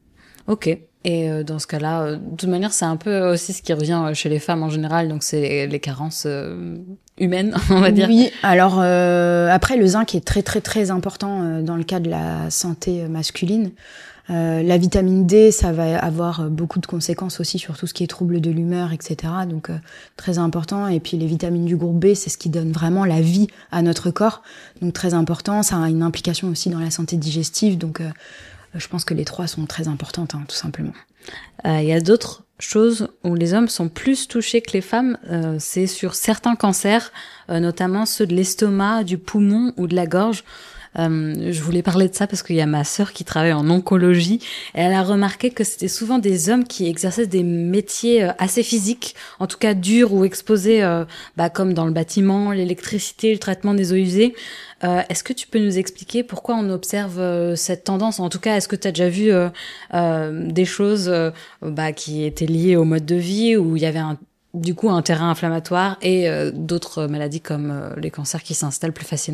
Ok. Et euh, dans ce cas-là, euh, de toute manière, c'est un peu aussi ce qui revient chez les femmes en général, donc c'est les, les carences euh, humaines, on va dire. Oui, alors euh, après, le zinc est très très très important euh, dans le cas de la santé masculine. Euh, la vitamine D, ça va avoir beaucoup de conséquences aussi sur tout ce qui est troubles de l'humeur, et cetera. Donc euh, très important. Et puis les vitamines du groupe B, c'est ce qui donne vraiment la vie à notre corps. Donc très important. Ça a une implication aussi dans la santé digestive. Donc euh, je pense que les trois sont très importantes, hein, tout simplement. Il euh, y a d'autres choses où les hommes sont plus touchés que les femmes, euh, c'est sur certains cancers, euh, notamment ceux de l'estomac, du poumon ou de la gorge. Euh, je voulais parler de ça parce qu'il y a ma sœur qui travaille en oncologie et elle a remarqué que c'était souvent des hommes qui exerçaient des métiers assez physiques, en tout cas durs ou exposés, euh, bah, comme dans le bâtiment, l'électricité, le traitement des eaux usées. Euh, est-ce que tu peux nous expliquer pourquoi on observe euh, cette tendance ? En tout cas, est-ce que tu as déjà vu euh, euh, des choses euh, bah, qui étaient liées au mode de vie, où il y avait un, du coup un terrain inflammatoire et euh, d'autres maladies comme euh, les cancers qui s'installent plus facilement ?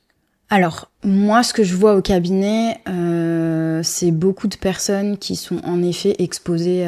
Alors, moi, ce que je vois au cabinet, euh, c'est beaucoup de personnes qui sont en effet exposées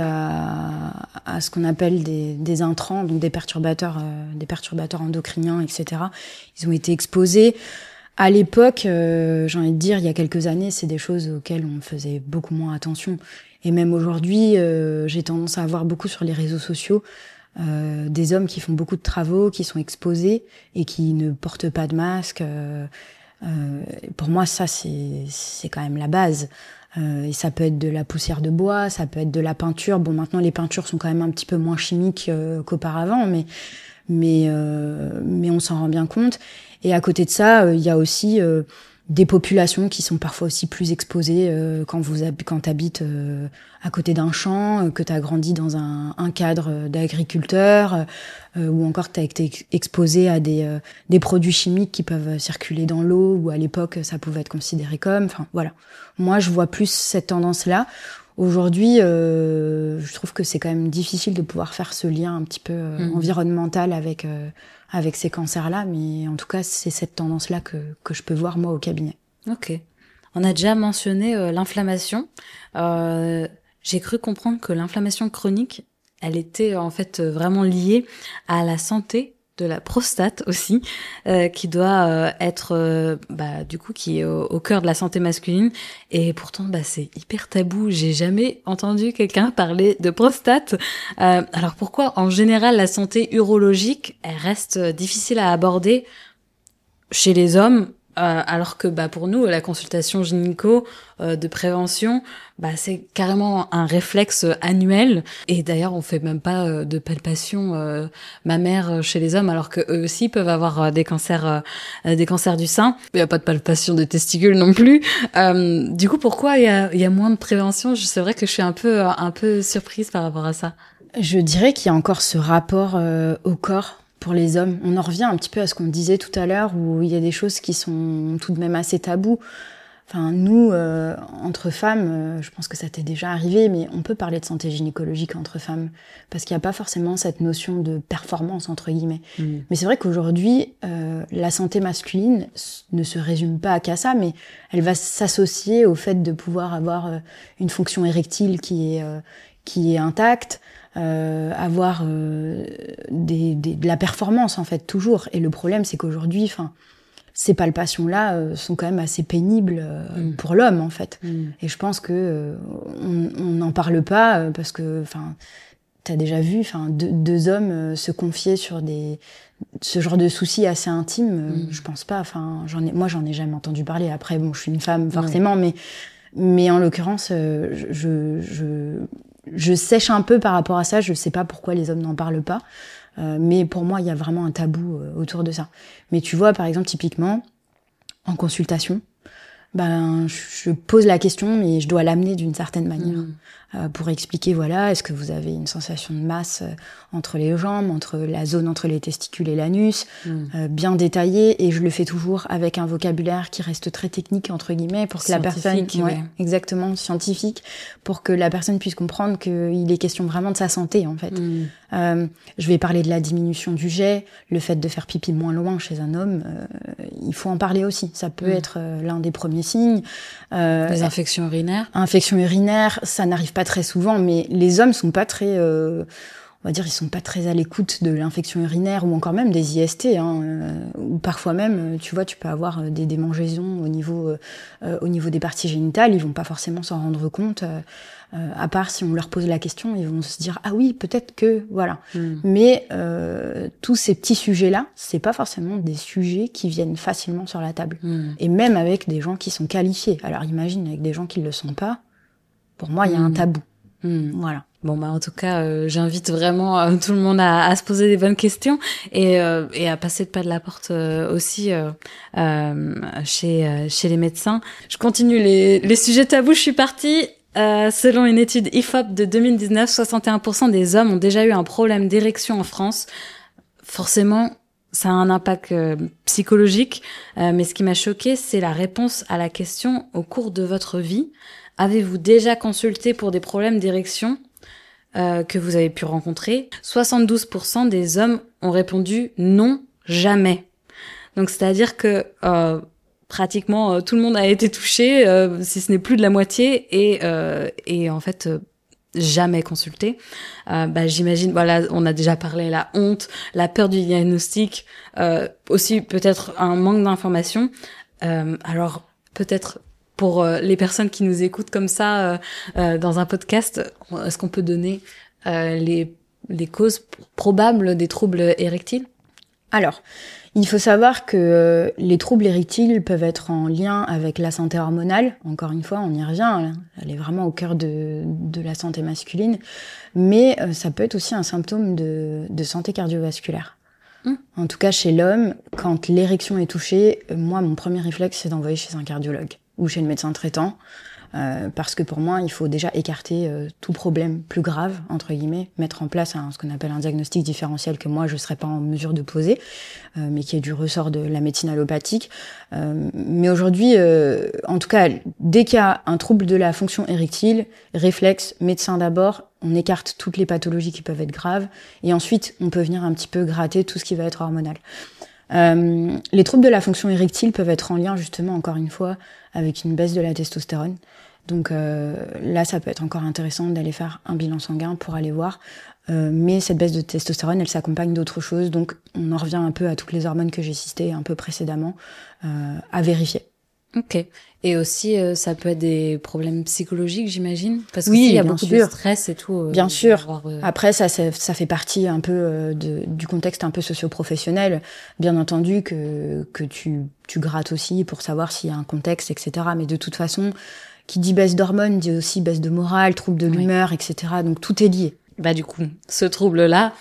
à, à ce qu'on appelle des, des intrants, donc des perturbateurs, euh, des perturbateurs endocriniens, et cetera. Ils ont été exposés. À l'époque, euh, j'ai envie de dire, il y a quelques années, c'est des choses auxquelles on faisait beaucoup moins attention. Et même aujourd'hui, euh, j'ai tendance à voir beaucoup sur les réseaux sociaux euh, des hommes qui font beaucoup de travaux, qui sont exposés et qui ne portent pas de masque. Euh, Euh, pour moi, ça, c'est, c'est quand même la base. Euh, et ça peut être de la poussière de bois, ça peut être de la peinture. Bon, maintenant, les peintures sont quand même un petit peu moins chimiques euh, qu'auparavant, mais, mais, euh, mais on s'en rend bien compte. Et à côté de ça, il euh, y a aussi euh, des populations qui sont parfois aussi plus exposées euh, quand vous quand t'habites euh, à côté d'un champ, euh, que t'as grandi dans un, un cadre d'agriculteur, euh, ou encore que t'as été exposé à des, euh, des produits chimiques qui peuvent circuler dans l'eau, ou à l'époque ça pouvait être considéré comme. Enfin voilà. Moi, je vois plus cette tendance-là. Aujourd'hui, euh, je trouve que c'est quand même difficile de pouvoir faire ce lien un petit peu euh, mmh. environnemental avec euh, avec ces cancers-là, mais en tout cas, c'est cette tendance-là que que je peux voir moi au cabinet. Ok. On a déjà mentionné euh, l'inflammation. Euh, j'ai cru comprendre que l'inflammation chronique, elle était en fait vraiment liée à la santé de la prostate aussi, euh, qui doit euh, être, euh, bah, du coup, qui est au, au cœur de la santé masculine. Et pourtant, bah, c'est hyper tabou. J'ai jamais entendu quelqu'un parler de prostate. Euh, alors pourquoi, en général, la santé urologique, elle reste difficile à aborder chez les hommes, euh, alors que, bah, pour nous, la consultation gynéco euh, de prévention, bah, c'est carrément un réflexe annuel. Et d'ailleurs, on fait même pas euh, de palpation euh, mammaire chez les hommes, alors que eux aussi peuvent avoir euh, des cancers, euh, des cancers du sein. Il y a pas de palpation des testicules non plus. Euh, du coup, pourquoi il y a, il y a moins de prévention ? C'est vrai que je suis un peu, un peu surprise par rapport à ça. Je dirais qu'il y a encore ce rapport euh, au corps pour les hommes. On en revient un petit peu à ce qu'on disait tout à l'heure, où il y a des choses qui sont tout de même assez tabous. Enfin, nous, euh, entre femmes, euh, je pense que ça t'est déjà arrivé, mais on peut parler de santé gynécologique entre femmes, parce qu'il n'y a pas forcément cette notion de performance, entre guillemets. Mmh. Mais c'est vrai qu'aujourd'hui, euh, la santé masculine ne se résume pas qu'à ça, mais elle va s'associer au fait de pouvoir avoir euh, une fonction érectile qui est, euh, qui est intacte, Euh, avoir euh, des, des, de la performance en fait toujours. Et le problème, c'est qu'aujourd'hui, enfin, ces palpations-là euh, sont quand même assez pénibles euh, mmh. pour l'homme en fait. Mmh. Et je pense que euh, on n'en parle pas euh, parce que, enfin, t'as déjà vu, enfin, deux, deux hommes euh, se confier sur des ce genre de soucis assez intimes. Euh, mmh. Je pense pas. Enfin, j'en ai, moi, j'en ai jamais entendu parler. Après, bon, je suis une femme forcément, ouais. mais mais en l'occurrence, euh, je je Je sèche un peu par rapport à ça, je sais pas pourquoi les hommes n'en parlent pas, euh, mais pour moi, il y a vraiment un tabou euh, autour de ça. Mais tu vois, par exemple, typiquement, en consultation, ben, je pose la question, mais je dois l'amener d'une certaine manière. Mmh. Euh, pour expliquer, voilà, est-ce que vous avez une sensation de masse euh, entre les jambes, entre la zone entre les testicules et l'anus, mmh. euh, bien détaillée, et je le fais toujours avec un vocabulaire qui reste très technique, entre guillemets, pour que la personne, ouais, ouais. exactement, scientifique, pour que la personne puisse comprendre qu'il est question vraiment de sa santé, en fait. Mmh. Euh, je vais parler de la diminution du jet, le fait de faire pipi moins loin chez un homme, euh, il faut en parler aussi. Ça peut mmh. être euh, l'un des premiers signes. Euh, les infections urinaires. Infections urinaires, ça n'arrive pas très souvent, mais les hommes sont pas très, euh, on va dire, ils sont pas très à l'écoute de l'infection urinaire ou encore même des I S T, hein, euh, ou parfois même, tu vois, tu peux avoir des démangeaisons au niveau, euh, au niveau des parties génitales, ils vont pas forcément s'en rendre compte. Euh, Euh, à part si on leur pose la question, ils vont se dire ah oui, peut-être que voilà. Mm. Mais euh, tous ces petits sujets-là, c'est pas forcément des sujets qui viennent facilement sur la table. Mm. Et même avec des gens qui sont qualifiés. Alors imagine avec des gens qui le sont pas. Pour moi, il y a mm. un tabou. Mmh. Voilà. Bon bah en tout cas euh, j'invite vraiment euh, tout le monde à, à se poser des bonnes questions et euh, et à passer le pas de la porte euh, aussi euh, euh, chez euh, chez les médecins. Je continue les les sujets tabous. Je suis partie. Euh, selon une étude I F O P de deux mille dix-neuf, soixante et un pour cent des hommes ont déjà eu un problème d'érection en France. Forcément, ça a un impact euh, psychologique, euh, mais ce qui m'a choquée, c'est la réponse à la question au cours de votre vie. Avez-vous déjà consulté pour des problèmes d'érection euh, que vous avez pu rencontrer? soixante-douze pour cent des hommes ont répondu non, jamais. Donc c'est-à-dire que euh, pratiquement euh, tout le monde a été touché, euh, si ce n'est plus de la moitié, et euh, et en fait euh, jamais consulté. Euh, bah j'imagine, voilà, on a déjà parlé la honte, la peur du diagnostic, euh, aussi peut-être un manque d'information. Euh, alors peut-être pour euh, les personnes qui nous écoutent comme ça euh, euh, dans un podcast, est-ce qu'on peut donner euh, les les causes probables des troubles érectiles? Alors, il faut savoir que euh, les troubles érectiles peuvent être en lien avec la santé hormonale. Encore une fois, on y revient, elle est vraiment au cœur de, de la santé masculine. Mais euh, ça peut être aussi un symptôme de, de santé cardiovasculaire. Mmh. En tout cas, chez l'homme, quand l'érection est touchée, euh, moi, mon premier réflexe, c'est d'envoyer chez un cardiologue ou chez le médecin traitant. Euh, parce que pour moi, il faut déjà écarter euh, tout problème plus grave, entre guillemets, mettre en place un, ce qu'on appelle un diagnostic différentiel que moi, je ne serais pas en mesure de poser, euh, mais qui est du ressort de la médecine allopathique. Euh, mais aujourd'hui, euh, en tout cas, dès qu'il y a un trouble de la fonction érectile, réflexe, médecin d'abord, on écarte toutes les pathologies qui peuvent être graves, et ensuite, on peut venir un petit peu gratter tout ce qui va être hormonal. Euh, les troubles de la fonction érectile peuvent être en lien, justement, encore une fois, avec une baisse de la testostérone. Donc euh, là, ça peut être encore intéressant d'aller faire un bilan sanguin pour aller voir. Euh, mais cette baisse de testostérone, elle s'accompagne d'autres choses. Donc on en revient un peu à toutes les hormones que j'ai citées un peu précédemment, euh, à vérifier. Ok. Et aussi, euh, ça peut être des problèmes psychologiques, j'imagine, parce que oui, il y a bien beaucoup sûr. de stress et tout. Euh, bien sûr. Avoir, euh... Après, ça, ça, ça fait partie un peu euh, de, du contexte un peu socio-professionnel. Bien entendu que que tu tu grattes aussi pour savoir s'il y a un contexte, et cetera. Mais de toute façon, qui dit baisse d'hormones dit aussi baisse de morale, trouble de l'humeur, oui. et cetera. Donc tout est lié. Bah du coup, ce trouble-là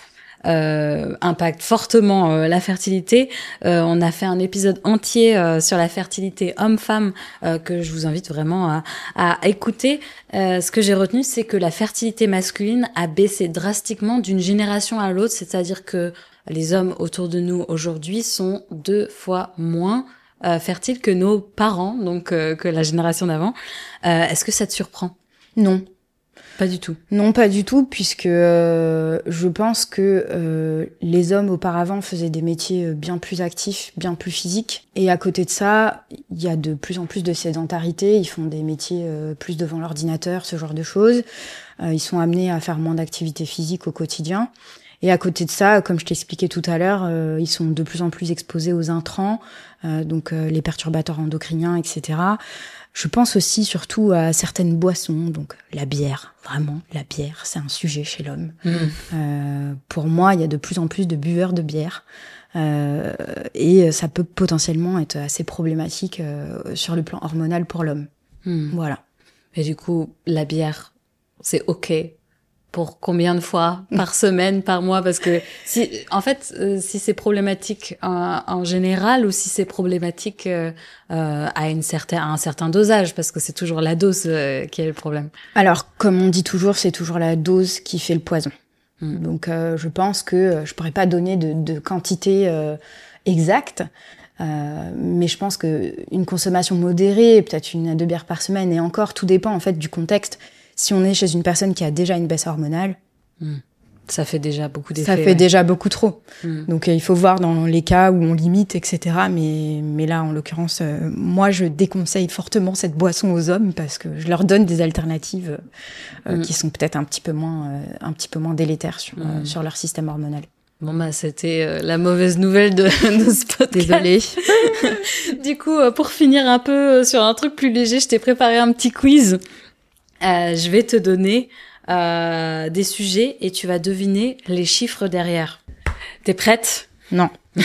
euh, impacte fortement euh, la fertilité. Euh, on a fait un épisode entier euh, sur la fertilité homme-femme euh, que je vous invite vraiment à, à écouter. Euh, ce que j'ai retenu, c'est que la fertilité masculine a baissé drastiquement d'une génération à l'autre, c'est-à-dire que les hommes autour de nous aujourd'hui sont deux fois moins euh, fertiles que nos parents, donc euh, que la génération d'avant. Euh, est-ce que ça te surprend? Non. Pas du tout. Non, pas du tout, puisque euh, je pense que euh, les hommes auparavant faisaient des métiers bien plus actifs, bien plus physiques. Et à côté de ça, il y a de plus en plus de sédentarité. Ils font des métiers euh, plus devant l'ordinateur, ce genre de choses. Euh, ils sont amenés à faire moins d'activité physique au quotidien. Et à côté de ça, comme je t'expliquais tout à l'heure, euh, ils sont de plus en plus exposés aux intrants, euh, donc euh, les perturbateurs endocriniens, et cetera. Je pense aussi surtout à certaines boissons, donc la bière, vraiment, la bière, c'est un sujet chez l'homme. Mmh. Euh, pour moi, il y a de plus en plus de buveurs de bière, euh, et ça peut potentiellement être assez problématique euh, sur le plan hormonal pour l'homme. Mmh. Voilà. Et du coup, la bière, c'est ok pour combien de fois par semaine, par mois? Parce que si, en fait, euh, si c'est problématique en, en général ou si c'est problématique euh, euh, à une certaine, à un certain dosage, parce que c'est toujours la dose euh, qui est le problème. Alors, comme on dit toujours, c'est toujours la dose qui fait le poison. Mmh. Donc, euh, je pense que je pourrais pas donner de, de quantité euh, exacte. Euh, mais je pense que une consommation modérée, peut-être une à deux bières par semaine, et encore, tout dépend en fait du contexte. Si on est chez une personne qui a déjà une baisse hormonale, mmh. ça fait déjà beaucoup d'effets. Ça fait ouais. déjà beaucoup trop. Mmh. Donc euh, il faut voir dans les cas où on limite, et cetera. Mais mais là, en l'occurrence, euh, moi je déconseille fortement cette boisson aux hommes parce que je leur donne des alternatives euh, mmh. qui sont peut-être un petit peu moins euh, un petit peu moins délétères sur mmh. euh, sur leur système hormonal. Bon bah c'était euh, la mauvaise nouvelle de, de ce podcast. Désolée. Du coup, euh, pour finir un peu sur un truc plus léger, je t'ai préparé un petit quiz. Euh, je vais te donner euh, des sujets et tu vas deviner les chiffres derrière. T'es prête? Non. De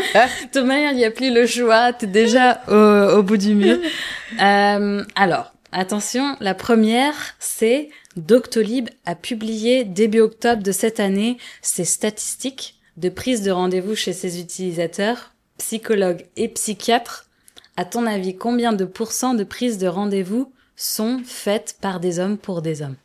toute manière, il n'y a plus le choix. T'es déjà au, au bout du mur. Euh, alors, Attention, la première, c'est Doctolib a publié début octobre de cette année ses statistiques de prise de rendez-vous chez ses utilisateurs, psychologues et psychiatres. À ton avis, combien de pourcents de prises de rendez-vous sont faites par des hommes pour des hommes?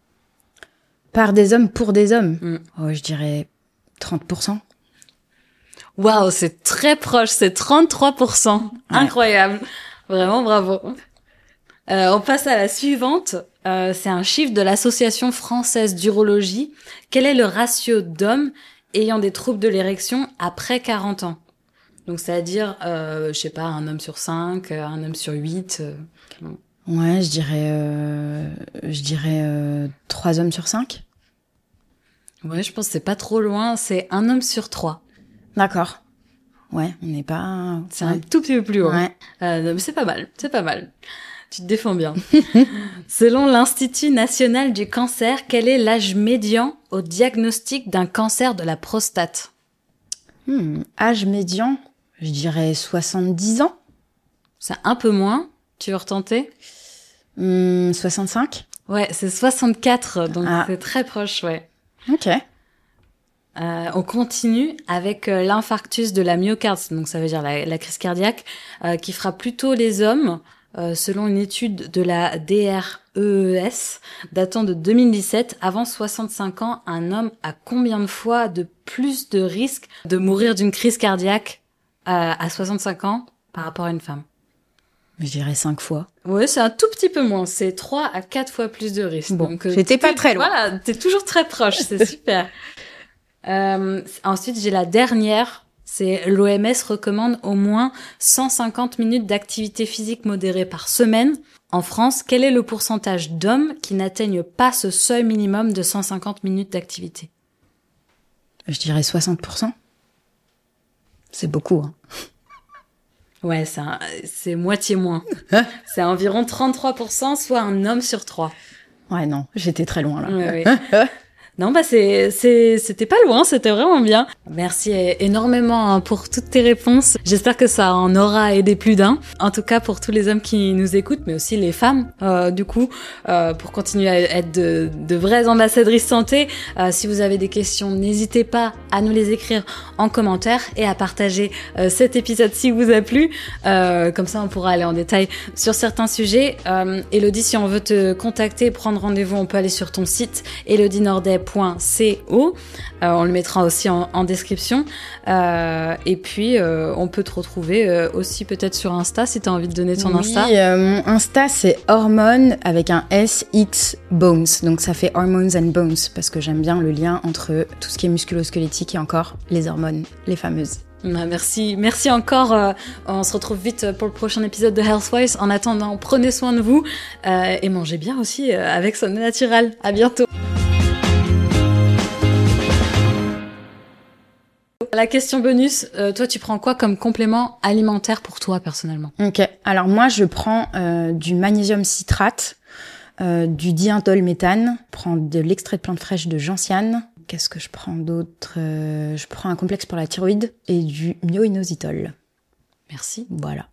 Par des hommes pour des hommes mm. Oh, je dirais trente pour cent. Waouh, c'est très proche, c'est trente-trois pour cent. Ouais. Incroyable. Vraiment, bravo. Euh, on passe à la suivante. Euh, c'est un chiffre de l'Association française d'urologie. Quel est le ratio d'hommes ayant des troubles de l'érection après quarante ans? Donc, c'est-à-dire, euh, je sais pas, un homme sur cinq, un homme sur huit. Euh... Ouais, je dirais, euh, je dirais euh, trois hommes sur cinq. Ouais, je pense que c'est pas trop loin. C'est un homme sur trois. D'accord. Ouais, on n'est pas... C'est ouais. un tout petit peu plus haut. Ouais. Euh, mais c'est pas mal, c'est pas mal. Tu te défends bien. Selon l'Institut national du cancer, quel est l'âge médian au diagnostic d'un cancer de la prostate? hmm, Âge médian, je dirais soixante-dix ans. C'est un peu moins. Tu veux retenter? hmm, soixante-cinq. Ouais, c'est soixante-quatre, donc ah. c'est très proche, ouais. Ok. Euh, on continue avec euh, l'infarctus de la myocarde, donc ça veut dire la, la crise cardiaque, euh, qui fera plutôt les hommes, euh, selon une étude de la D R E E S datant de deux mille dix-sept. Avant soixante-cinq ans, un homme a combien de fois de plus de risque de mourir d'une crise cardiaque à, à soixante-cinq ans par rapport à une femme? Je dirais cinq fois. Ouais, c'est un tout petit peu moins. C'est trois à quatre fois plus de risque. Bon, donc, euh, j'étais pas très loin. Voilà, t'es toujours très proche, c'est super. Euh, ensuite, j'ai la dernière. C'est l'O M S recommande au moins cent cinquante minutes d'activité physique modérée par semaine. En France, quel est le pourcentage d'hommes qui n'atteignent pas ce seuil minimum de cent cinquante minutes d'activité? Je dirais soixante pour cent. C'est beaucoup, hein. Ouais, c'est, un, c'est moitié moins. C'est environ trente-trois pour cent, soit un homme sur trois. Ouais, non, j'étais très loin, là. Ouais, ouais. Non, bah c'est, c'est, c'était pas loin, c'était vraiment bien. Merci énormément pour toutes tes réponses. J'espère que ça en aura aidé plus d'un. En tout cas, pour tous les hommes qui nous écoutent, mais aussi les femmes, euh, du coup, euh, pour continuer à être de, de vraies ambassadrices santé. Euh, si vous avez des questions, n'hésitez pas à nous les écrire en commentaire et à partager euh, cet épisode s'il vous a plu. Euh, comme ça, on pourra aller en détail sur certains sujets. Euh, Elodie, si on veut te contacter, prendre rendez-vous, on peut aller sur ton site elodie nordet point co. Euh, on le mettra aussi en, en description. Euh, et puis, euh, on peut te retrouver euh, aussi peut-être sur Insta si tu as envie de donner ton oui, Insta. Oui, euh, mon Insta, c'est hormones avec un S X bones. Donc, ça fait hormones and bones parce que j'aime bien le lien entre tout ce qui est musculo-squelettique et encore les hormones, les fameuses. Merci, merci encore. Euh, on se retrouve vite pour le prochain épisode de Healthwise. En attendant, prenez soin de vous euh, et mangez bien aussi euh, avec Sonnet Natural. À bientôt. La question bonus, euh, toi tu prends quoi comme complément alimentaire pour toi personnellement? Ok, alors moi je prends euh, du magnésium citrate, euh, du diindolméthane, je prends de l'extrait de plante fraîche de gentiane. Qu'est-ce que je prends d'autre? euh, Je prends un complexe pour la thyroïde et du myoinositol. Merci. Voilà.